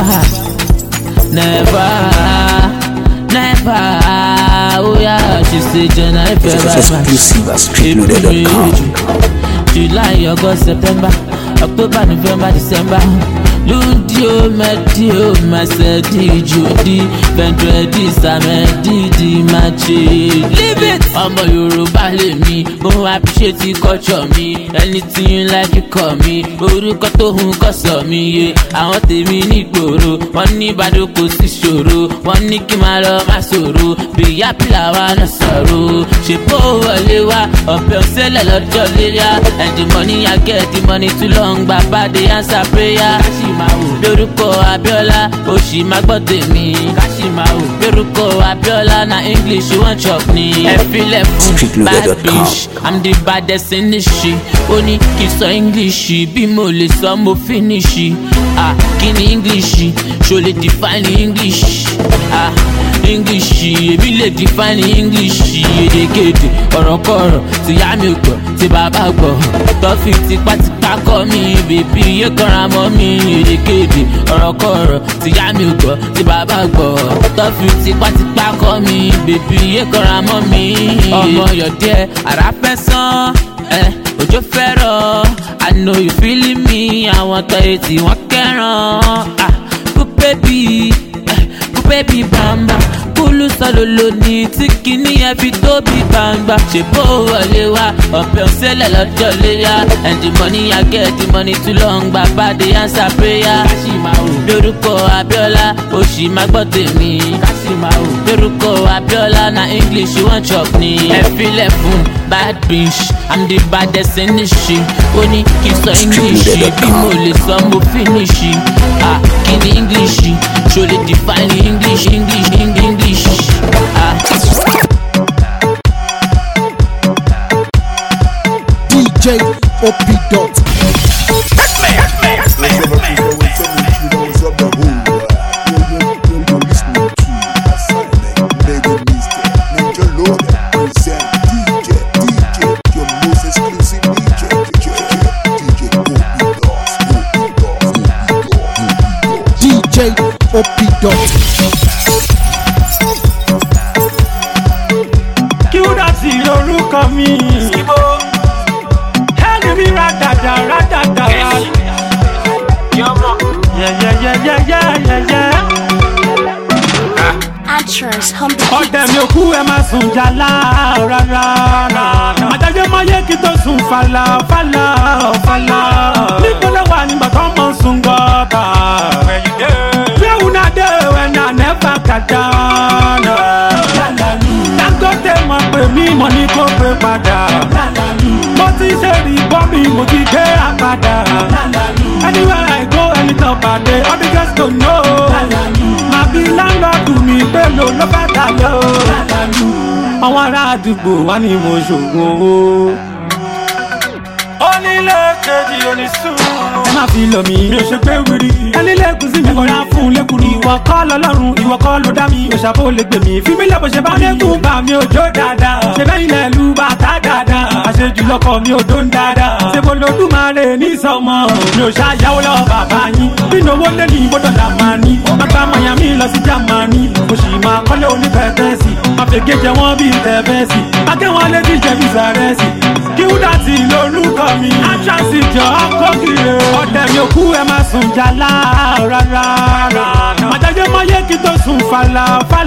Oh yeah, she said January, February, July, August, September, October, November, December. Ludio, Matthew, Masedi, Judy, Vendredi, Samedi, Machi. Leave it! I'm a Yoruba, let me. Mo appreciate the culture, me. Anything you like, you call me. Orúkọ tó hun kọ́ sọ mi yé. Àwọn tèmi ní ìgboro. Wọ́n ní Ìbàdàn kò sí ṣòro. Wọ́n ní kí máa lọ má ṣòro. Bìyà pìlà wa náà sọ̀rọ̀. Ṣèpò wọlé wa. Ọ̀pẹ̀ òṣèlè lọ́jọ́ léyà. And the money I get, the money too long. Bàbá dey answer prayer. Lórúkọ Abíọ́lá, òṣì má gbọ́ tèmi. Káṣímáwò. Lórúkọ Abíọ́lá, na English wọ́n chop ni. Ẹ filẹ̀ fún bad bitch, I'm the baddest in this shit. Ó ní kí sọ English, bí mo lè sọ mo finish. Kí ni English? Ṣo lè define English? English, èmi lè define English. Èdèkéde, ọ̀rọ̀kọ̀rọ̀, tìyá mi gbọ́, tí bàbá gbọ́. Tọ́fì tipátipá. kọ́ mi bèbí yé kanra mọ́ mi èdèkéde ọ̀rọ̀kọ̀rọ̀ tìyá mi gbọ́ tí bàbá gbọ́ tọ́fi tipátipá kọ́ mi bèbí yé kanra mọ́ mi. ọmọ yọ̀dẹ́ ara fẹ́ sán òjò fẹ́ràn I know you feeling me àwọn tọ́ etí wọ́n kẹ́ràn baby bamba kúlù sọlọ́lọ́ ní tí kìíní ẹ fi tóbi gbangba ṣe bó wọlé wá ọ̀pẹ òṣèlè lọ́jọ́ léyà and the money I get the money too long bàbá dey answer prayer kásìmáwò lórúkọ Abíọ́lá oṣì má gbọ́ tèmi kásìmáwò lórúkọ Abíọ́lá na English you wan chop ni ẹ filẹ̀ fún bad bitch I'm the baddest in the shit ó ní kí n sọ English bí mo lè sọ mo finish kí ni English ṣo lè define English. DJ OP Dot. DJ OP Dot. Kí ó dá sí lórúkọ mi. Ẹni mi rádàdà. Ọ̀dẹ̀ mi ò kú ẹ máa sùn jàlá rárá. Àjàjẹ́ máa yẹ kí tó sùn fàlà. Níbo ló wà nígbà tó mọ̀ sùn gọ́ta? Where una dey when I never cut down? Dangote mọ̀ pé mi mọ̀ ní kó pé padà. Mo ti ṣe rí bọ́mì mo ti gbé àpàdà. Anywhere I go anytime pàdé all the girls don't know. Màbí láńlọ́ọ̀dù mi pẹ̀lú ló bá dà lọ. Àwọn ará àdúgbò wá ní mo ṣògùn owó. Onílé kejì onísùúrù. Ẹ má fi lọ mi, mi ò ṣe pé wíri. Ẹni lẹ́kùn sí mi kọ́ra fún lẹ́kùnrin. Ìwọ kọ́ lọ́lọ́run, ìwọ kọ́ ló dá mi. Òṣàbò lè gbè mí. Fí mi lẹ́bùn ṣe bá lẹ́kùn bá mi ò jó dáadáa. Ṣé bẹ́yìn lẹ̀ lu bàtà dáadáa? Àṣejù lọkọ̀ mi ò dó ń dáadáa. Ṣé mo lo Dúmarè ní sọmọ? Mi ò ṣàyàwó lọ bàbá yín. Nínú owó lé ní gbọ́dọ̀ là máa ní. Bàbá Miami lọ sí Jámánì. Mo sì máa kọ́lé onífẹ̀ẹ́fẹ́sì. Àfẹ̀gẹ́ jẹ wọ́n bí tẹ̀fẹ́sì. Akẹ́wọ̀n lé ti jẹ bí sàrẹ́sì. Kí ó dá sí lórúkọ mi. Àṣàṣì jọ ọkọ̀ kiri. Ọ̀dẹ̀ mi ò kú ẹ máa sùn jàlá rárá. Àjàjẹ́ máa yẹ kí tó sùn fàlà.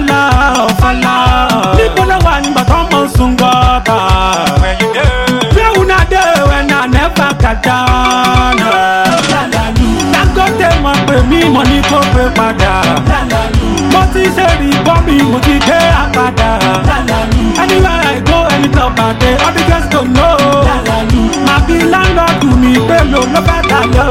Níbo ló wà nígbà tó mọ̀ sùn gọ́ta? Where una dey when I never cut down? Dangote mọ̀ pé mi mọ̀ ní kó pé padà. Mo ti ṣe rí bọ́mì mo ti gbé àpàdà. Anywhere I go anytime pàdé all the girls don't know. Màbí láńlọ́ọ̀dù mi pẹ̀lú ló bá dà lọ.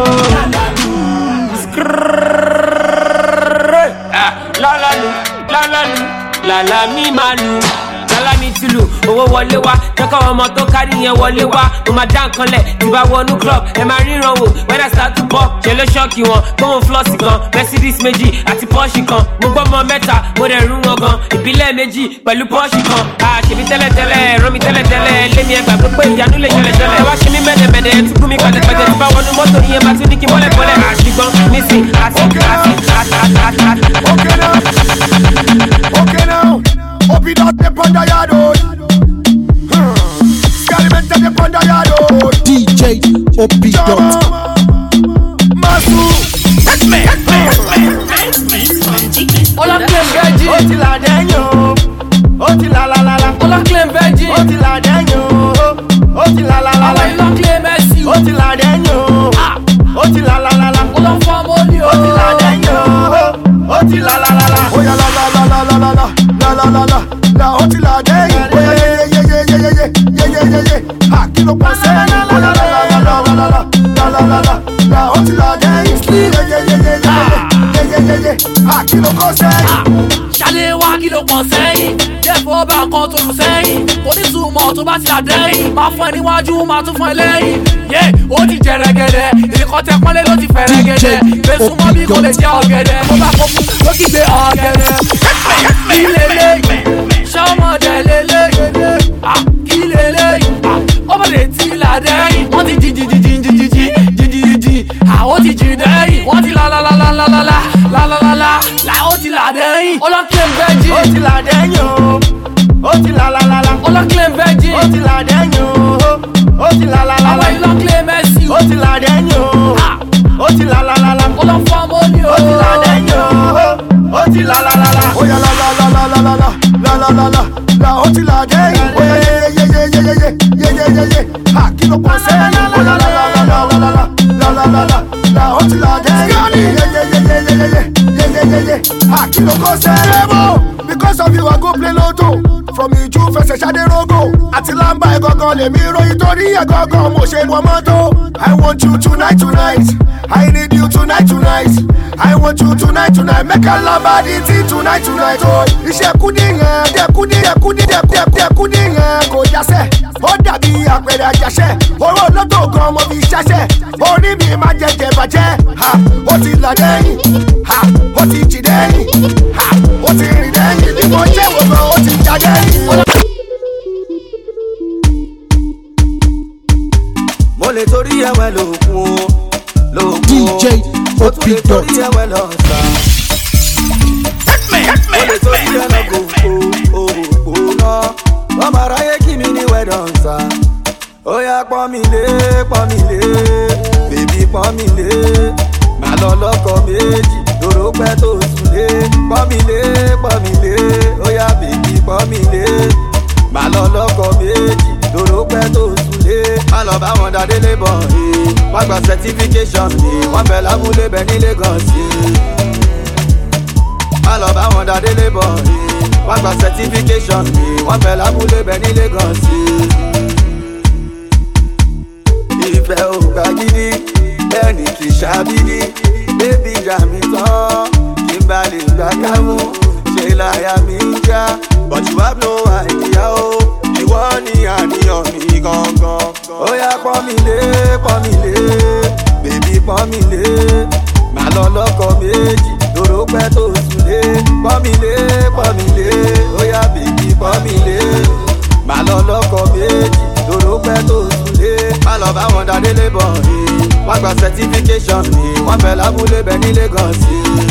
Lálá mi máa lù. Lálá mi ti lù, owó wọlé wá. Jẹ́kọ̀ ọmọ tó kárí yẹn wọlé wá. Mo máa dá nǹkan lẹ̀, tí bá wọnú club. Ẹ máa ríran wò, when I start to pop. Ṣé ló ṣọ́ọ̀kì wọn? Gbóhùn flọ́ọ̀sì kan, Mercedes méjì àti Porsche kan. Mo gbọ́ mọ mẹ́ta, mo dẹ̀ rú wọn gan. Ìbílẹ̀ méjì pẹ̀lú Porsche kan. Ṣèbí tẹ́lẹ̀tẹ́lẹ̀, rán mi tẹ́lẹ̀tẹ́lẹ̀. Lé mi ẹgbàá pé ìyanu lè ṣẹlẹ̀. Ẹ wá ṣe mí mẹ́dẹ̀mẹ́dẹ̀, ẹ tún gún mi pẹ̀tẹ̀pẹ̀tẹ̀. Tí bá wọnú mọ́tò yẹn máa tún ní kí bọ́lẹ̀. Àṣìgbọ́n nísìn, Okay now, Opi Dot the Panda Yard. Scalimenta the Panda Yard. DJ OP Dot. Masu. Ola claim Beji. Ó ti là dẹ́yìn o. Ó ti là la. Ola claim Beji. Ó ti là dẹ́yìn o. Ó ti là la. Àwọn ìlọ claim Messi. Ó ti là dẹ́yìn o. Ó ti là la. Ola fọ́ mọ́lì o. Ó ti là dẹ́yìn o. Ó ti là la. Oya la. Ó ti là dẹ́yìn. Oya ye. Ha kí ló pọ̀ sẹ́yìn. Oya la. Ó ti là dẹ́yìn. Ye. Ha kí ló pọ̀ sẹ́yìn. Ṣálẹ̀ wá kí ló pọ̀ sẹ́yìn. Jẹ́fọ́ bá kan tó rù sẹ́yìn. Kò ní túmọ̀ tó bá ti là dẹ́yìn. Máa fún ẹ níwájú, máa tún fún ẹ lẹ́yìn. Yé ó ti jẹ rẹ́gẹ́dẹ́. Ìkọ́ tẹ pọ́nlé ló ti fẹ́ rẹ́gẹ́dẹ́. Gbèsùn mọ́ bí kò lè jẹ́ ọ̀gẹ̀dẹ̀. Mo bá kó fún ló kí gbé ọ̀gẹ̀dẹ̀. Kí lélẹ́yìn? Ṣọ́mọdé lélẹ́yìn? Kí lélẹ́yìn? Ọmọdé ti là dẹ́yìn. Wọ́n ti jí. wọ́n ti la la la la la la la la la la la la ó ti là dẹ́yìn. Ọlọ́kẹ́ bẹ́jì. Ó ti là dẹ́yìn o. Ó ti la la la la. Ọlọ́kẹ́ bẹ́jì. Ó ti là dẹ́yìn o. Ó ti la la la la. Àwọn ìlọ́kẹ́ mẹ́sì. Ó ti là dẹ́yìn o. Ó ti la la la la. Ọlọ́fọ́ mọ́ni o. Ó ti là dẹ́yìn o. Ó ti la la la la. Ó yá la la la la la la la la la la la. Ó ti là dẹ́yìn. Ó yá ye. Ha kí ló pọ̀ sẹ́yìn. Ó yá la la la la la la la la la la la. Ó ti là dẹ́yìn. Ye. Ha kí ló kọ́ sẹ́yìn. Because of you I go play lotto. From Iju fẹsẹ̀ ṣadé rogo. Àti lámbà ẹ̀gọ́gàn lèmi ròyìn torí ẹ̀gọ́gàn mo ṣe wọ mọ́tò. I want you tonight. I need you tonight. I want you tonight. Make a lamba di ti tonight. Oh, iṣẹ́ kúndé yẹn, dẹ́kúndé yẹn kò jásẹ̀. Ó dàbí àpẹẹrẹ àjàṣẹ́. Owó lọ́tò gan mo fi ṣáṣẹ́. Orí mi máa jẹ bàjẹ́. Ha, ó ti là dẹ́yìn. Ha, ó ti jì dẹ́yìn. Ha, ó ti rìn dẹ́yìn. Bí mo jẹ́ wò gan, ó ti jà dẹ́yìn. Mo lè torí ẹ̀wẹ̀ lòkun o. DJ Opi Dot. Mo lè torí ẹ̀wẹ̀ lọ sá. Mo lè torí ẹ̀wẹ̀ gòkó náà. Wọ́n máa ráyé kí mi ní wẹ̀dọ̀ sá. Ó yá pọ́n mi lé, bèbí pọ́n mi lé. Màá lọ lọ́kọ̀ méjì, lóró pẹ́ tó sùn lé. Pọ́n mi lé, ó yá bèbí pọ́n mi lé. Màá lọ lọ́kọ̀ méjì, lóró pẹ́ tó sùn lé. Má lọ bá wọn dáadé lébọ̀ ẹ̀. Wọ́n gba certification ẹ̀. Wọ́n fẹ́ lábúlé bẹ̀ ní Lagos ẹ̀. Má lọ bá wọn dáadé lébọ̀ ẹ̀. Wọ́n gba certification ẹ̀. Wọ́n fẹ́ lábúlé bẹ̀ ní Lagos ẹ̀. Ìfẹ́ ò gbà gidi, ẹni kì í ṣàbídí. Bébí ìjà mi tán, kí n bá lè gbà kámú. Ṣé láyà mi ń já? But you have no idea o. Ìwọ ni àníyàn mi gangan. Ó yá pọ́n mi lé, bèbí pọ́n mi lé. Màá lọ lọ́kọ̀ méjì, lóró pẹ́ tó sùn lé. Pọ́n mi lé, ó yá bèbí pọ́n mi lé. Màá lọ lọ́kọ̀ méjì, lóró pẹ́ tó sùn lé. Má lọ bá wọn dáadé lébọ̀ ẹ̀. Wọ́n gba certification ẹ̀. Wọ́n fẹ́ lábúlé bẹ̀ ní Lagos ẹ̀.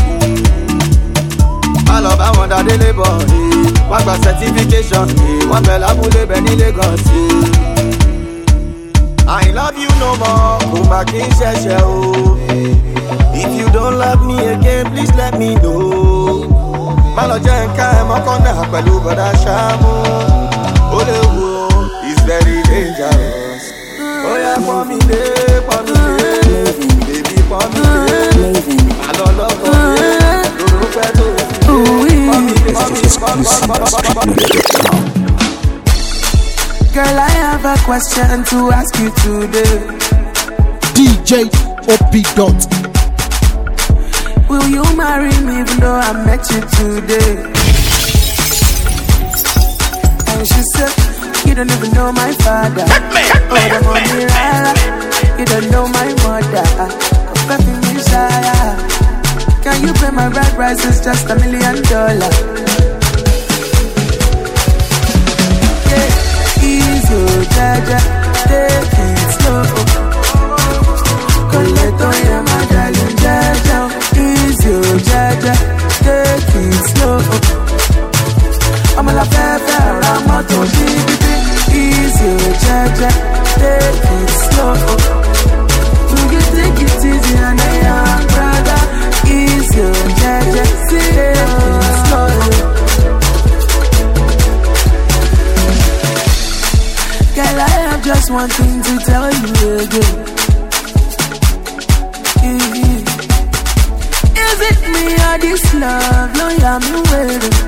Má lọ bá wọn dáadé lébọ̀ ẹ̀. Wọ́n gba certification ẹ̀. Wọ́n fẹ́ lábúlé bẹ̀ ní Lagos ẹ̀. I love you no more, kò má kí n ṣẹ̀ṣẹ̀ o. If you don't love me again, please let me know. Má lọ jẹ́ nǹkan ẹ̀ mọ́kànnà pẹ̀lú bọ̀dá Ṣáàmù. Ó lè wo, it's very dangerous. Ó yá pọ́n mi lé, bèbí pọ́n mi lé. Má lọ lọ́kọ̀ lé, lóró pẹ́ tó pọ́n mi lé. Girl, I have a question to ask you today. DJ Opi Dot. Will you marry me even though I met you today? And she said, you don't even know my father. Oh, the money, you don't know my mother. Baby, Messiah. Can you pay my rent price? It's just $1 million. Easy, Jaja, take it slow. Coleto, yeah, my darling, Jaja. Easy, Jaja, take it slow. I'm a la fefe, I'm a to easy, Jaja, take it slow. Do you take it easy and I am brother? Easy, Jaja, take it slow. Girl, I have just one thing to tell you again. Is it me or this love? No, I'm waiting.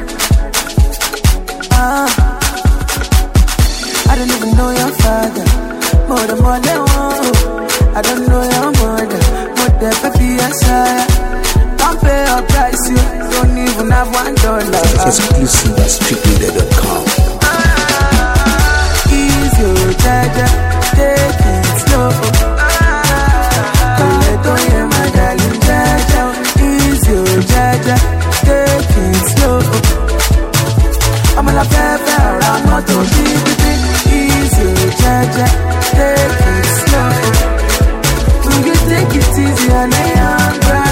I don't even know your father. More than one. I don't know your mother. More than baby, yes, don't pay a price. You don't even have $1. Exclusive at streetleader.com. Jaja, take it slow. Coleto, yeah, my darling, Jaja. Easy, Jaja, take it slow. I'm a la fefe, I'm not to easy, Jaja, take it slow. Will you take it easy and I am bright?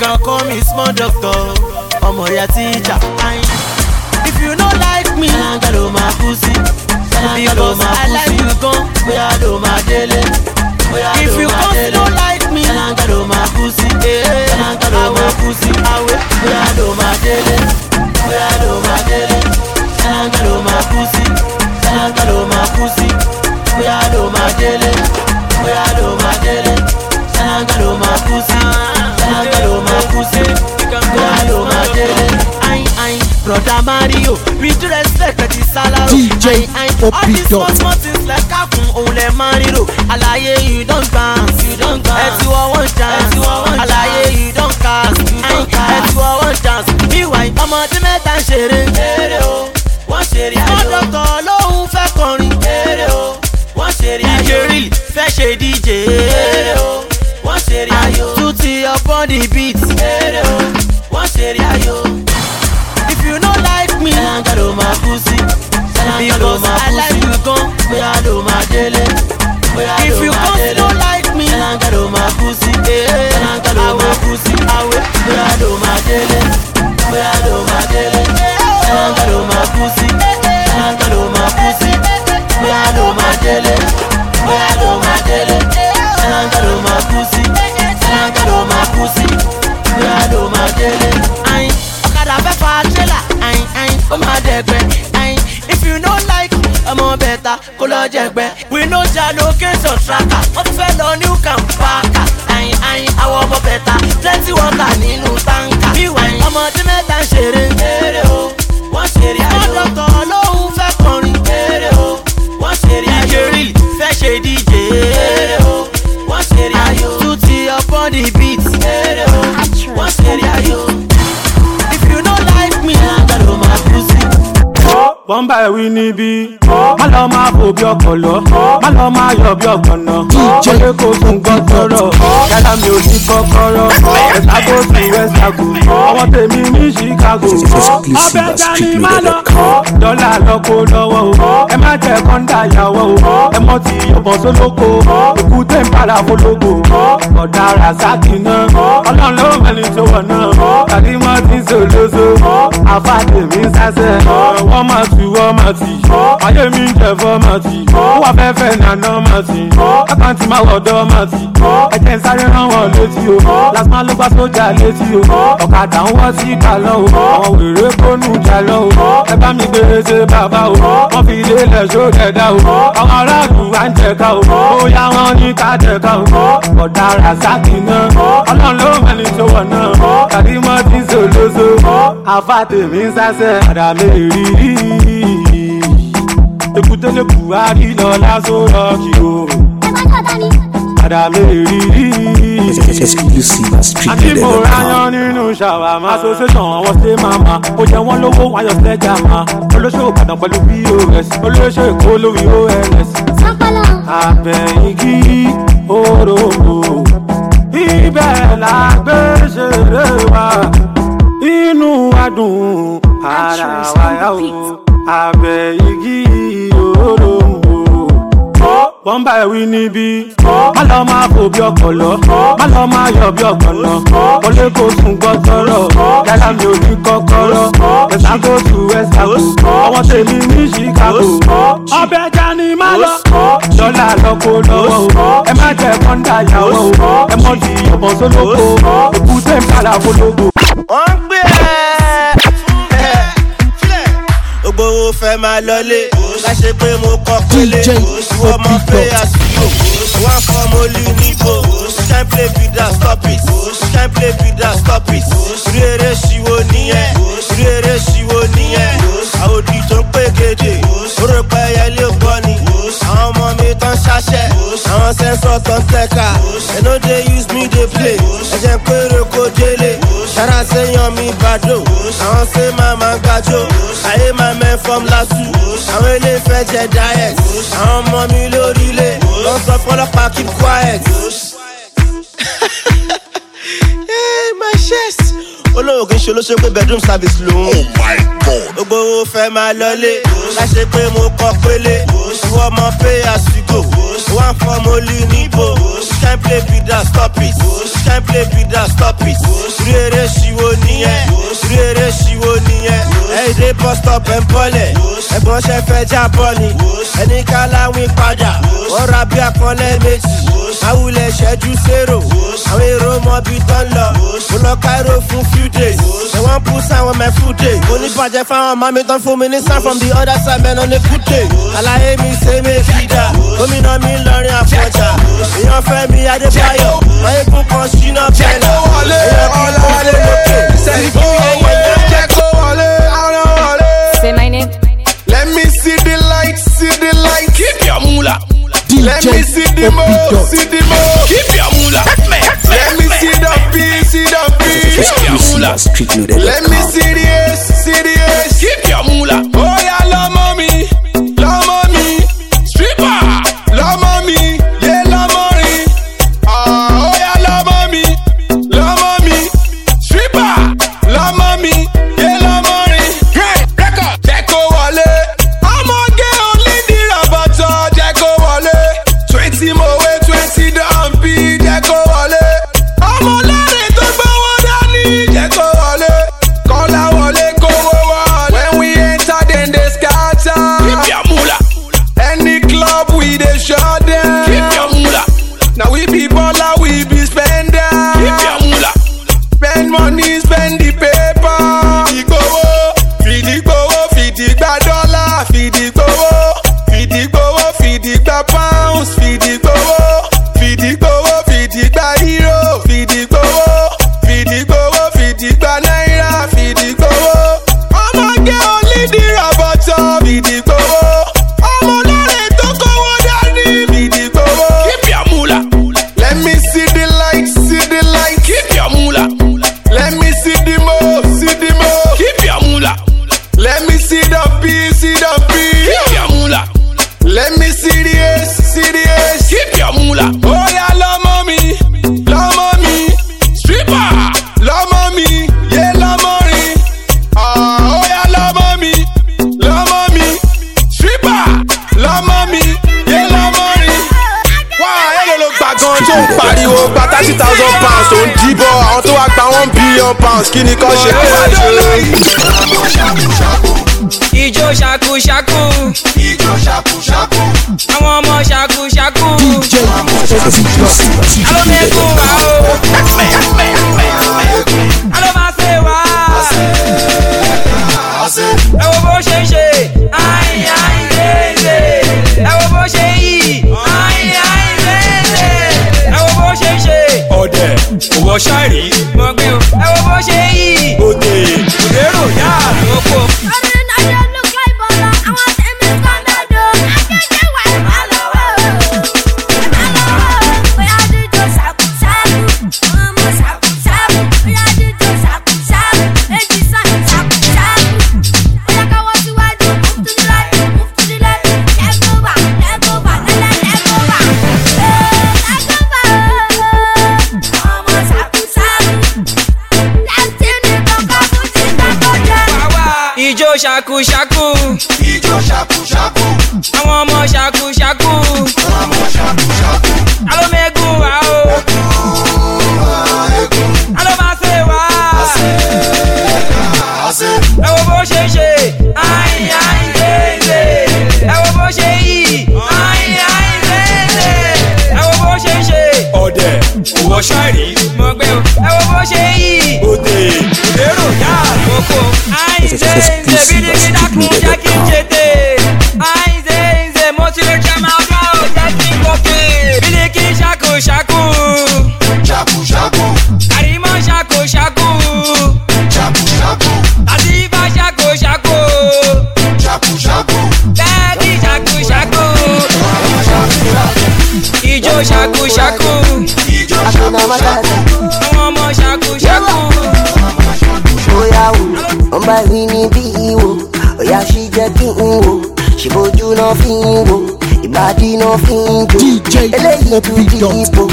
can call me small doctor. I'm your teacher. If you don't like me, I got my pussy. Because I like you gone, we are do my daily. If you don't like me, I got my pussy. I got my pussy. We are do my daily. We are do my daily. I got my pussy. I got my pussy. We are do my daily. We are do my daily. I got my pussy. I got my pussy. We are do my daily. Brother Mario, with respect that is salary. DJ All these small things like Kakun, only Mariro. Alaye, you don't dance, you don't dance. You are one chance, Alaye, you don't cast. You are one chance. Meanwhile, I'm on the metal sharing. One share, one doctor, low fat corny. One share, DJ really, fresh DJ. One share, to see your body beats. One share, if you don't like me, I got my pussy. Because I like you gone, we are do my daily. If you don't like me, I got my pussy. I got my pussy. We are do my daily. We are do my daily. I got my pussy. I got my pussy. We are do my daily. We are do my daily. I got my pussy. I got my pussy. We are do my daily. If you don't like, I'm on better. Color jegbe. We know your location tracker. What fellow new can pack. I want more better. Plenty water ninu tanka. I'm on the metal sharing. One share. One doctor alone fe korin. One share. DJ real, fresh DJ. One share. To see your body beats. One share. Bomba we ni bi, malo ma fo bi okolo, malo ma yo bi ogbono. DJ ko tun gbotoro, yala mi o ni kokoro. Esago si Westago, ọmọ tèmi ní Chicago. Ọbẹ̀ jani malo, dọ́là lọ́kọ́ lọ́wọ́ o. Ẹ má jẹ́ kọ́ńdà yàwó o. Ẹ mọ ti yọ̀bọ̀ sólóko, èkúté ń para fólógo. Ọ̀dà Rasaki náà, ọlọ́run ló mẹ́ni tó wọ̀ náà. Tàbí mọ́ ti sòlóso, àfa tèmi ń sásẹ̀. Wọ́n máa wọ́n máa ti ayé mi ń jẹ fọ́ máa ti wọ́n fẹ́fẹ́ nàná máa ti ẹ̀kan tí máa wọ̀dọ́ máa ti ẹ̀jẹ̀ ń sáré rán wọn létí o lásán ló gbá sójà létí o ọ̀kadà ń wọ́ sí ìkàlọ́ o àwọn wèrè kónú jalọ́ o ẹ bá mi gbé ṣe bàbá o wọ́n fi ilé ilẹ̀ ṣó dẹ̀dá o àwọn aráàlú wa ń jẹ̀ka o ó yá wọn ní ká jẹ̀ka o ọ̀dà Rasaki náà ọlọ́run ló mẹ́ni tó wọ̀ náà tàbí mọ́ ti sòlóso àfa tèmi ń sásẹ̀ àdàmé rírí. Écoutez le Buhari lọ lásòrò kí o. Àdàmé rírí. Àti mo ráyán nínú ṣàwámà. Association àwọn ṣe máma. Ó jẹ wọ́n lówó wáyọ̀ sẹ́jà ma. Olóṣèlú Ìbàdàn pẹ̀lú POS. Olóṣèlú Èkó lórí OLS. Àbẹ̀yìnkì òróró. Ibẹ̀ la gbé ṣeré wa. Inú adùn ara wáyà o. Àbẹ̀yìnkì òróró. Bomba we ni bi, malo ma fo bi okolo, malo ma yo bi ogbono. Ole ko sun gbotoro, yala mi o ni kokoro. Esago tu Westago, ọmọ tèmi ní Chicago. Ọbẹ̀ jani malo, dọ́là lọ́kọ́ lọ́wọ́. Ẹ má jẹ́ kọ́ńdà yàwó, ẹ mọ̀ di ọ̀bọ̀n sólóko. Èkúté ń padà fólógo. Wọ́n gbé gbogbo fẹ́ máa lọlé láṣẹ pé mo kọ́ pélé ìwọ mọ pé àsìkò wọ́n fọ́ mo lù níbo can't play with that stop it can't play with that stop it irú eré ṣìwò nìyẹn irú eré ṣìwò nìyẹn àwòdì tó ń pé kéde oró pẹ́ yẹlé gbọ́ ni àwọn ọmọ mi tán ṣáṣẹ́ àwọn sẹ́ńsọ̀ tán tẹ́ka ẹ̀ no dey use me dey play ẹ̀jẹ̀ péré kó délé ṣára sẹ́yàn mi bàdó àwọn ṣe máa máa gbàjó ayé máa mẹ́ from lasu àwọn ilé fẹ́ jẹ diet àwọn ọmọ mi lórílẹ̀ lọ́n sọ fọlọ́pàá keep quiet. Hey, my chest olówó kì í ṣe olóṣèlú pé bedroom service lòun. Oh my God. Gbogbo owó fẹ́ máa lọlé, láṣẹ pé mo kọ́ pélé. Ìwọ ọmọ pay as you go, one for Molly níbo. Can't play with that, stop it. Can't play with that, stop it. Rere ṣìwò nìyẹn, rere ṣìwò nìyẹn. Ẹ̀ẹ́dẹ́ bus stop ẹ̀ ń bọ́lẹ̀, ẹ̀gbọ́n ṣe fẹ́ já bọ́ ni. Ẹni ká láwìn padà, wọ́n ra bí akọ́lẹ̀ méjì. Àwùlẹ̀ ṣẹ́jú zero, àwọn èrò mọ bí tán lọ. Mo lọ Cairo fún few days, they wan put sign on my food day. Oníbàjẹ́ fáwọn mami tán fún mi ní sign from the other side, men on a good day. Àlàyé mi ṣe mé fìdá, gómìnà mi lọrin àfọ̀jà. Èèyàn fẹ́ mi Adébáyọ̀, Máyégún kan ṣínà bẹ́ẹ̀lá. Èèyàn kí n kó lókè, síkú ẹ̀yẹ. Jẹ́ kó wọlé, ara wọlé. Say my name. Let me see the light, see the light. Keep your moolah. Let me see the mo, see the mo. Keep your moolah. Let me see the beat, see the beat. Keep your moolah. Let me see the ace, see the ace. Keep your moolah. Oh yeah, love mommy, stripper, love mommy, yeah, love mommy. Oh yeah, love mommy, stripper, love mommy, yeah, love mommy. Hey, record, Jacko Wale. I'm a girl only the rabato, Jacko Wale. 20 more way, 20 down P, Jacko Wale. I'm a lady to go on Jacko Wale. Call out Wale, go on. When we enter, then they scatter. Keep your moolah. Any club we dey shut down. Keep your moolah. Now we be baller, we be spender. Keep your moolah. Spend money, spend the paper. Feed the dollar, feed the pounds, feed the euro, feed the naira, feed the I'm a girl only the rabato, feed the I'm a lady to go on feed the keep your moolah. Let me see the light, keep your moolah. Let me see the mo, keep your moolah. Let me see the beat, keep your moolah. Let me see the ace, keep your moolah. Oh yeah, love mommy, stripper, love mommy, yeah, love mommy. Oh yeah, love mommy, stripper, love mommy, yeah, love mommy. Wow, hello look back on tó ń pariwo gba £30,000 tó ń dìbò àwọn tó wá gba £1 billion kí ni kò ṣe pé Ijó ṣaku ṣaku, àwọn ọmọ ṣaku ṣaku. Alo mẹ́kún wa o, alo máa ṣe wá. Ẹ wo bó ṣe ń ṣe, ayin ayin léèlé. Ẹ wo bó ṣe yí, ayin ayin léèlé. Ẹ wo bó ṣe ń ṣe. Ọ̀dẹ̀ òwò ṣáìrí. Mo gbé o, ẹ wo bó ṣe yí. Òde òdèrò yá àlòkò. Ṣaku ṣaku, àwọn ọmọ ṣaku ṣaku, alo mẹ́gùn wa o, alo máa ṣe wá. Ẹ wo bó ṣe ń ṣe, ayin ayin léèlé. Ẹ wo bó ṣe yí, ayin ayin léèlé. Ẹ wo bó ṣe ń ṣe. Ọ̀dẹ̀ òwò ṣáìrí. Mo gbé o, ẹ wo bó ṣe yí. Òde òdèrò yá àlòkò. Ayin ṣe ń ṣe bídìbí dákun jẹ́ kí n ṣètè. Ayin ṣe ń ṣe mo ti lè jẹ́ máa bá o jẹ́ kí n gòkè. Bílíkì ṣaku ṣaku. Àrímọ́ ṣaku ṣaku. Àtìbá ṣaku ṣaku. Bẹ́ẹ̀ni ṣaku ṣaku. Ijó ṣaku ṣaku. Àwọn ọmọ ṣaku ṣaku. Oya o, ọmọ ìwé ni bí ìwò, oya ṣì jẹ́ kí n wò, ṣèbójú náà fi ń wò, ìbàdí náà fi ń jò, eléyìí tún di ipò,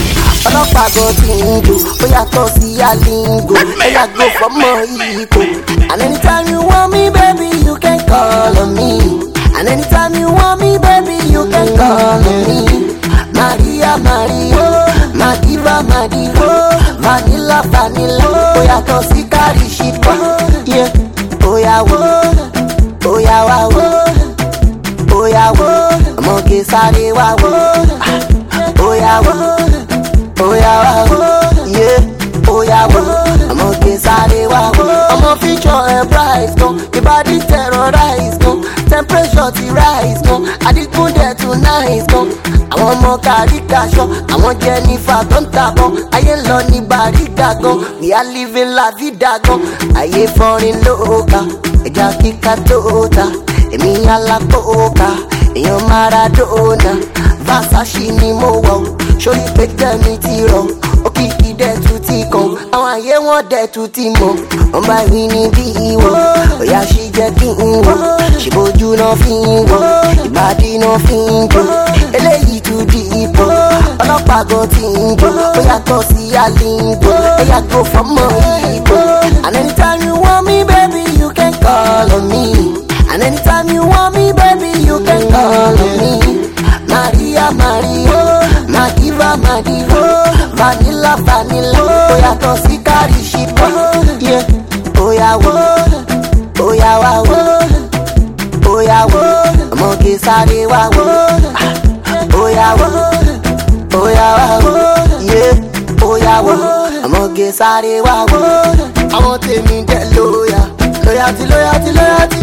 ọlọ́pàá gan ti ń jò ó yàtọ̀ sí àlìngò ẹ̀yà go fọmọ ìkó. And anytime you want me baby you can call on me. And anytime you want me baby you can call on me. Maria Maria Madiva Madiva Vanilla Vanilla ó yàtọ̀ sí kárí ṣìkọ́. Oya wo oya wa wo oya wo ọmọge sáré wa wo oya wo oya wa wo oya wo ọmọge sáré wa wo. ọmọ feature ẹ price gan ìbàdí terrorize gan temperature ti rise gan adigun dẹ̀ too nice gan. àwọn ọmọ kàríkàṣọ àwọn Jennifer tó ń tàbọn ayé ń lọ ní Bariga gan we are living la vida gan ayé foreign local ẹja kíkà tó ta èmi alápòókà èèyàn Maradona Versace ni mo wọ̀ sórí pé tẹ̀mí ti rọ̀ òkìkí dẹ̀ tún ti kàn àwọn ayé wọn dẹ̀ tún ti mọ̀ wọ́n bá rí ní bí ìwọ̀ òyà ṣì jẹ́ kí n wọ̀ ṣèbójú náà fi ń wọ̀ ìbàdí náà fi ń jọ eléyìí tún di ipò ọlọ́pàá gan ti ń jọ ó yàtọ̀ sí àlìngò ẹ̀yà go fọmọ ìkó. And anytime you want me baby you can call on me. And anytime you want me baby you can call on me. Maria Maria Madiva Madiva Vanilla Vanilla ó yàtọ̀ sí kárí ṣìkọ́. Oya wo oya wa wo oya wo ọmọge sáré wa wo oya wo oya wa wo oya wo ọmọge sáré wa wo. àwọn tèmi dẹ̀ lóya loyalty loyalty loyalty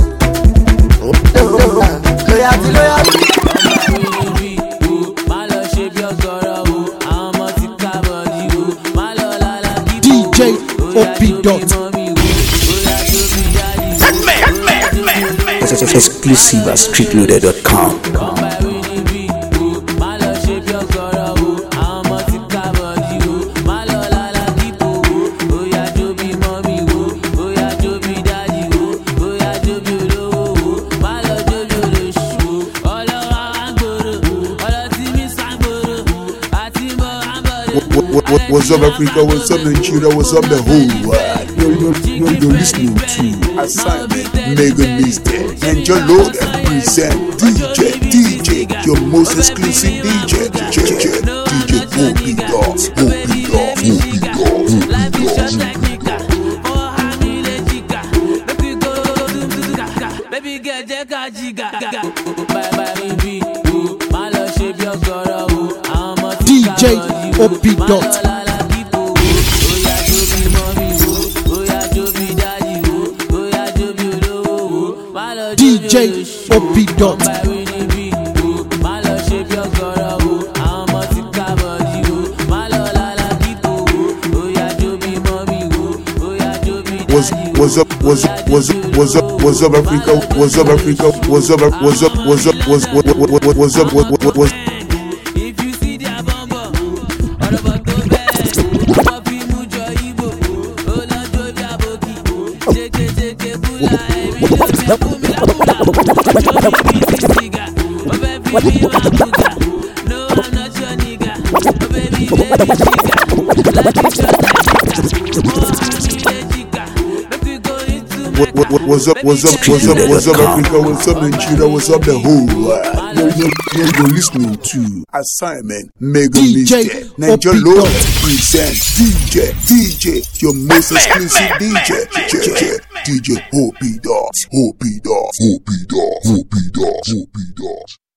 loyalty loyalty. DJ OP Dot. Exclusive at streetloader.com. What's up, Africa? What's up, Nigeria? What's up, the whole world? You're listening to Assignment Mega Mistake. And your Lord and present DJ, your most exclusive DJ OP Dot. Baby girl, jẹ́ka jiga. DJ OP Dot. DJ OP Dot. What's up, Africa? What's up, Africa? What's up? What's up, Africa? What's up, Nigeria? What's up, the whole world? You're listening to Assignment Mega Mistake. Nigeria Lord present DJ, your most exclusive DJ OP Dot.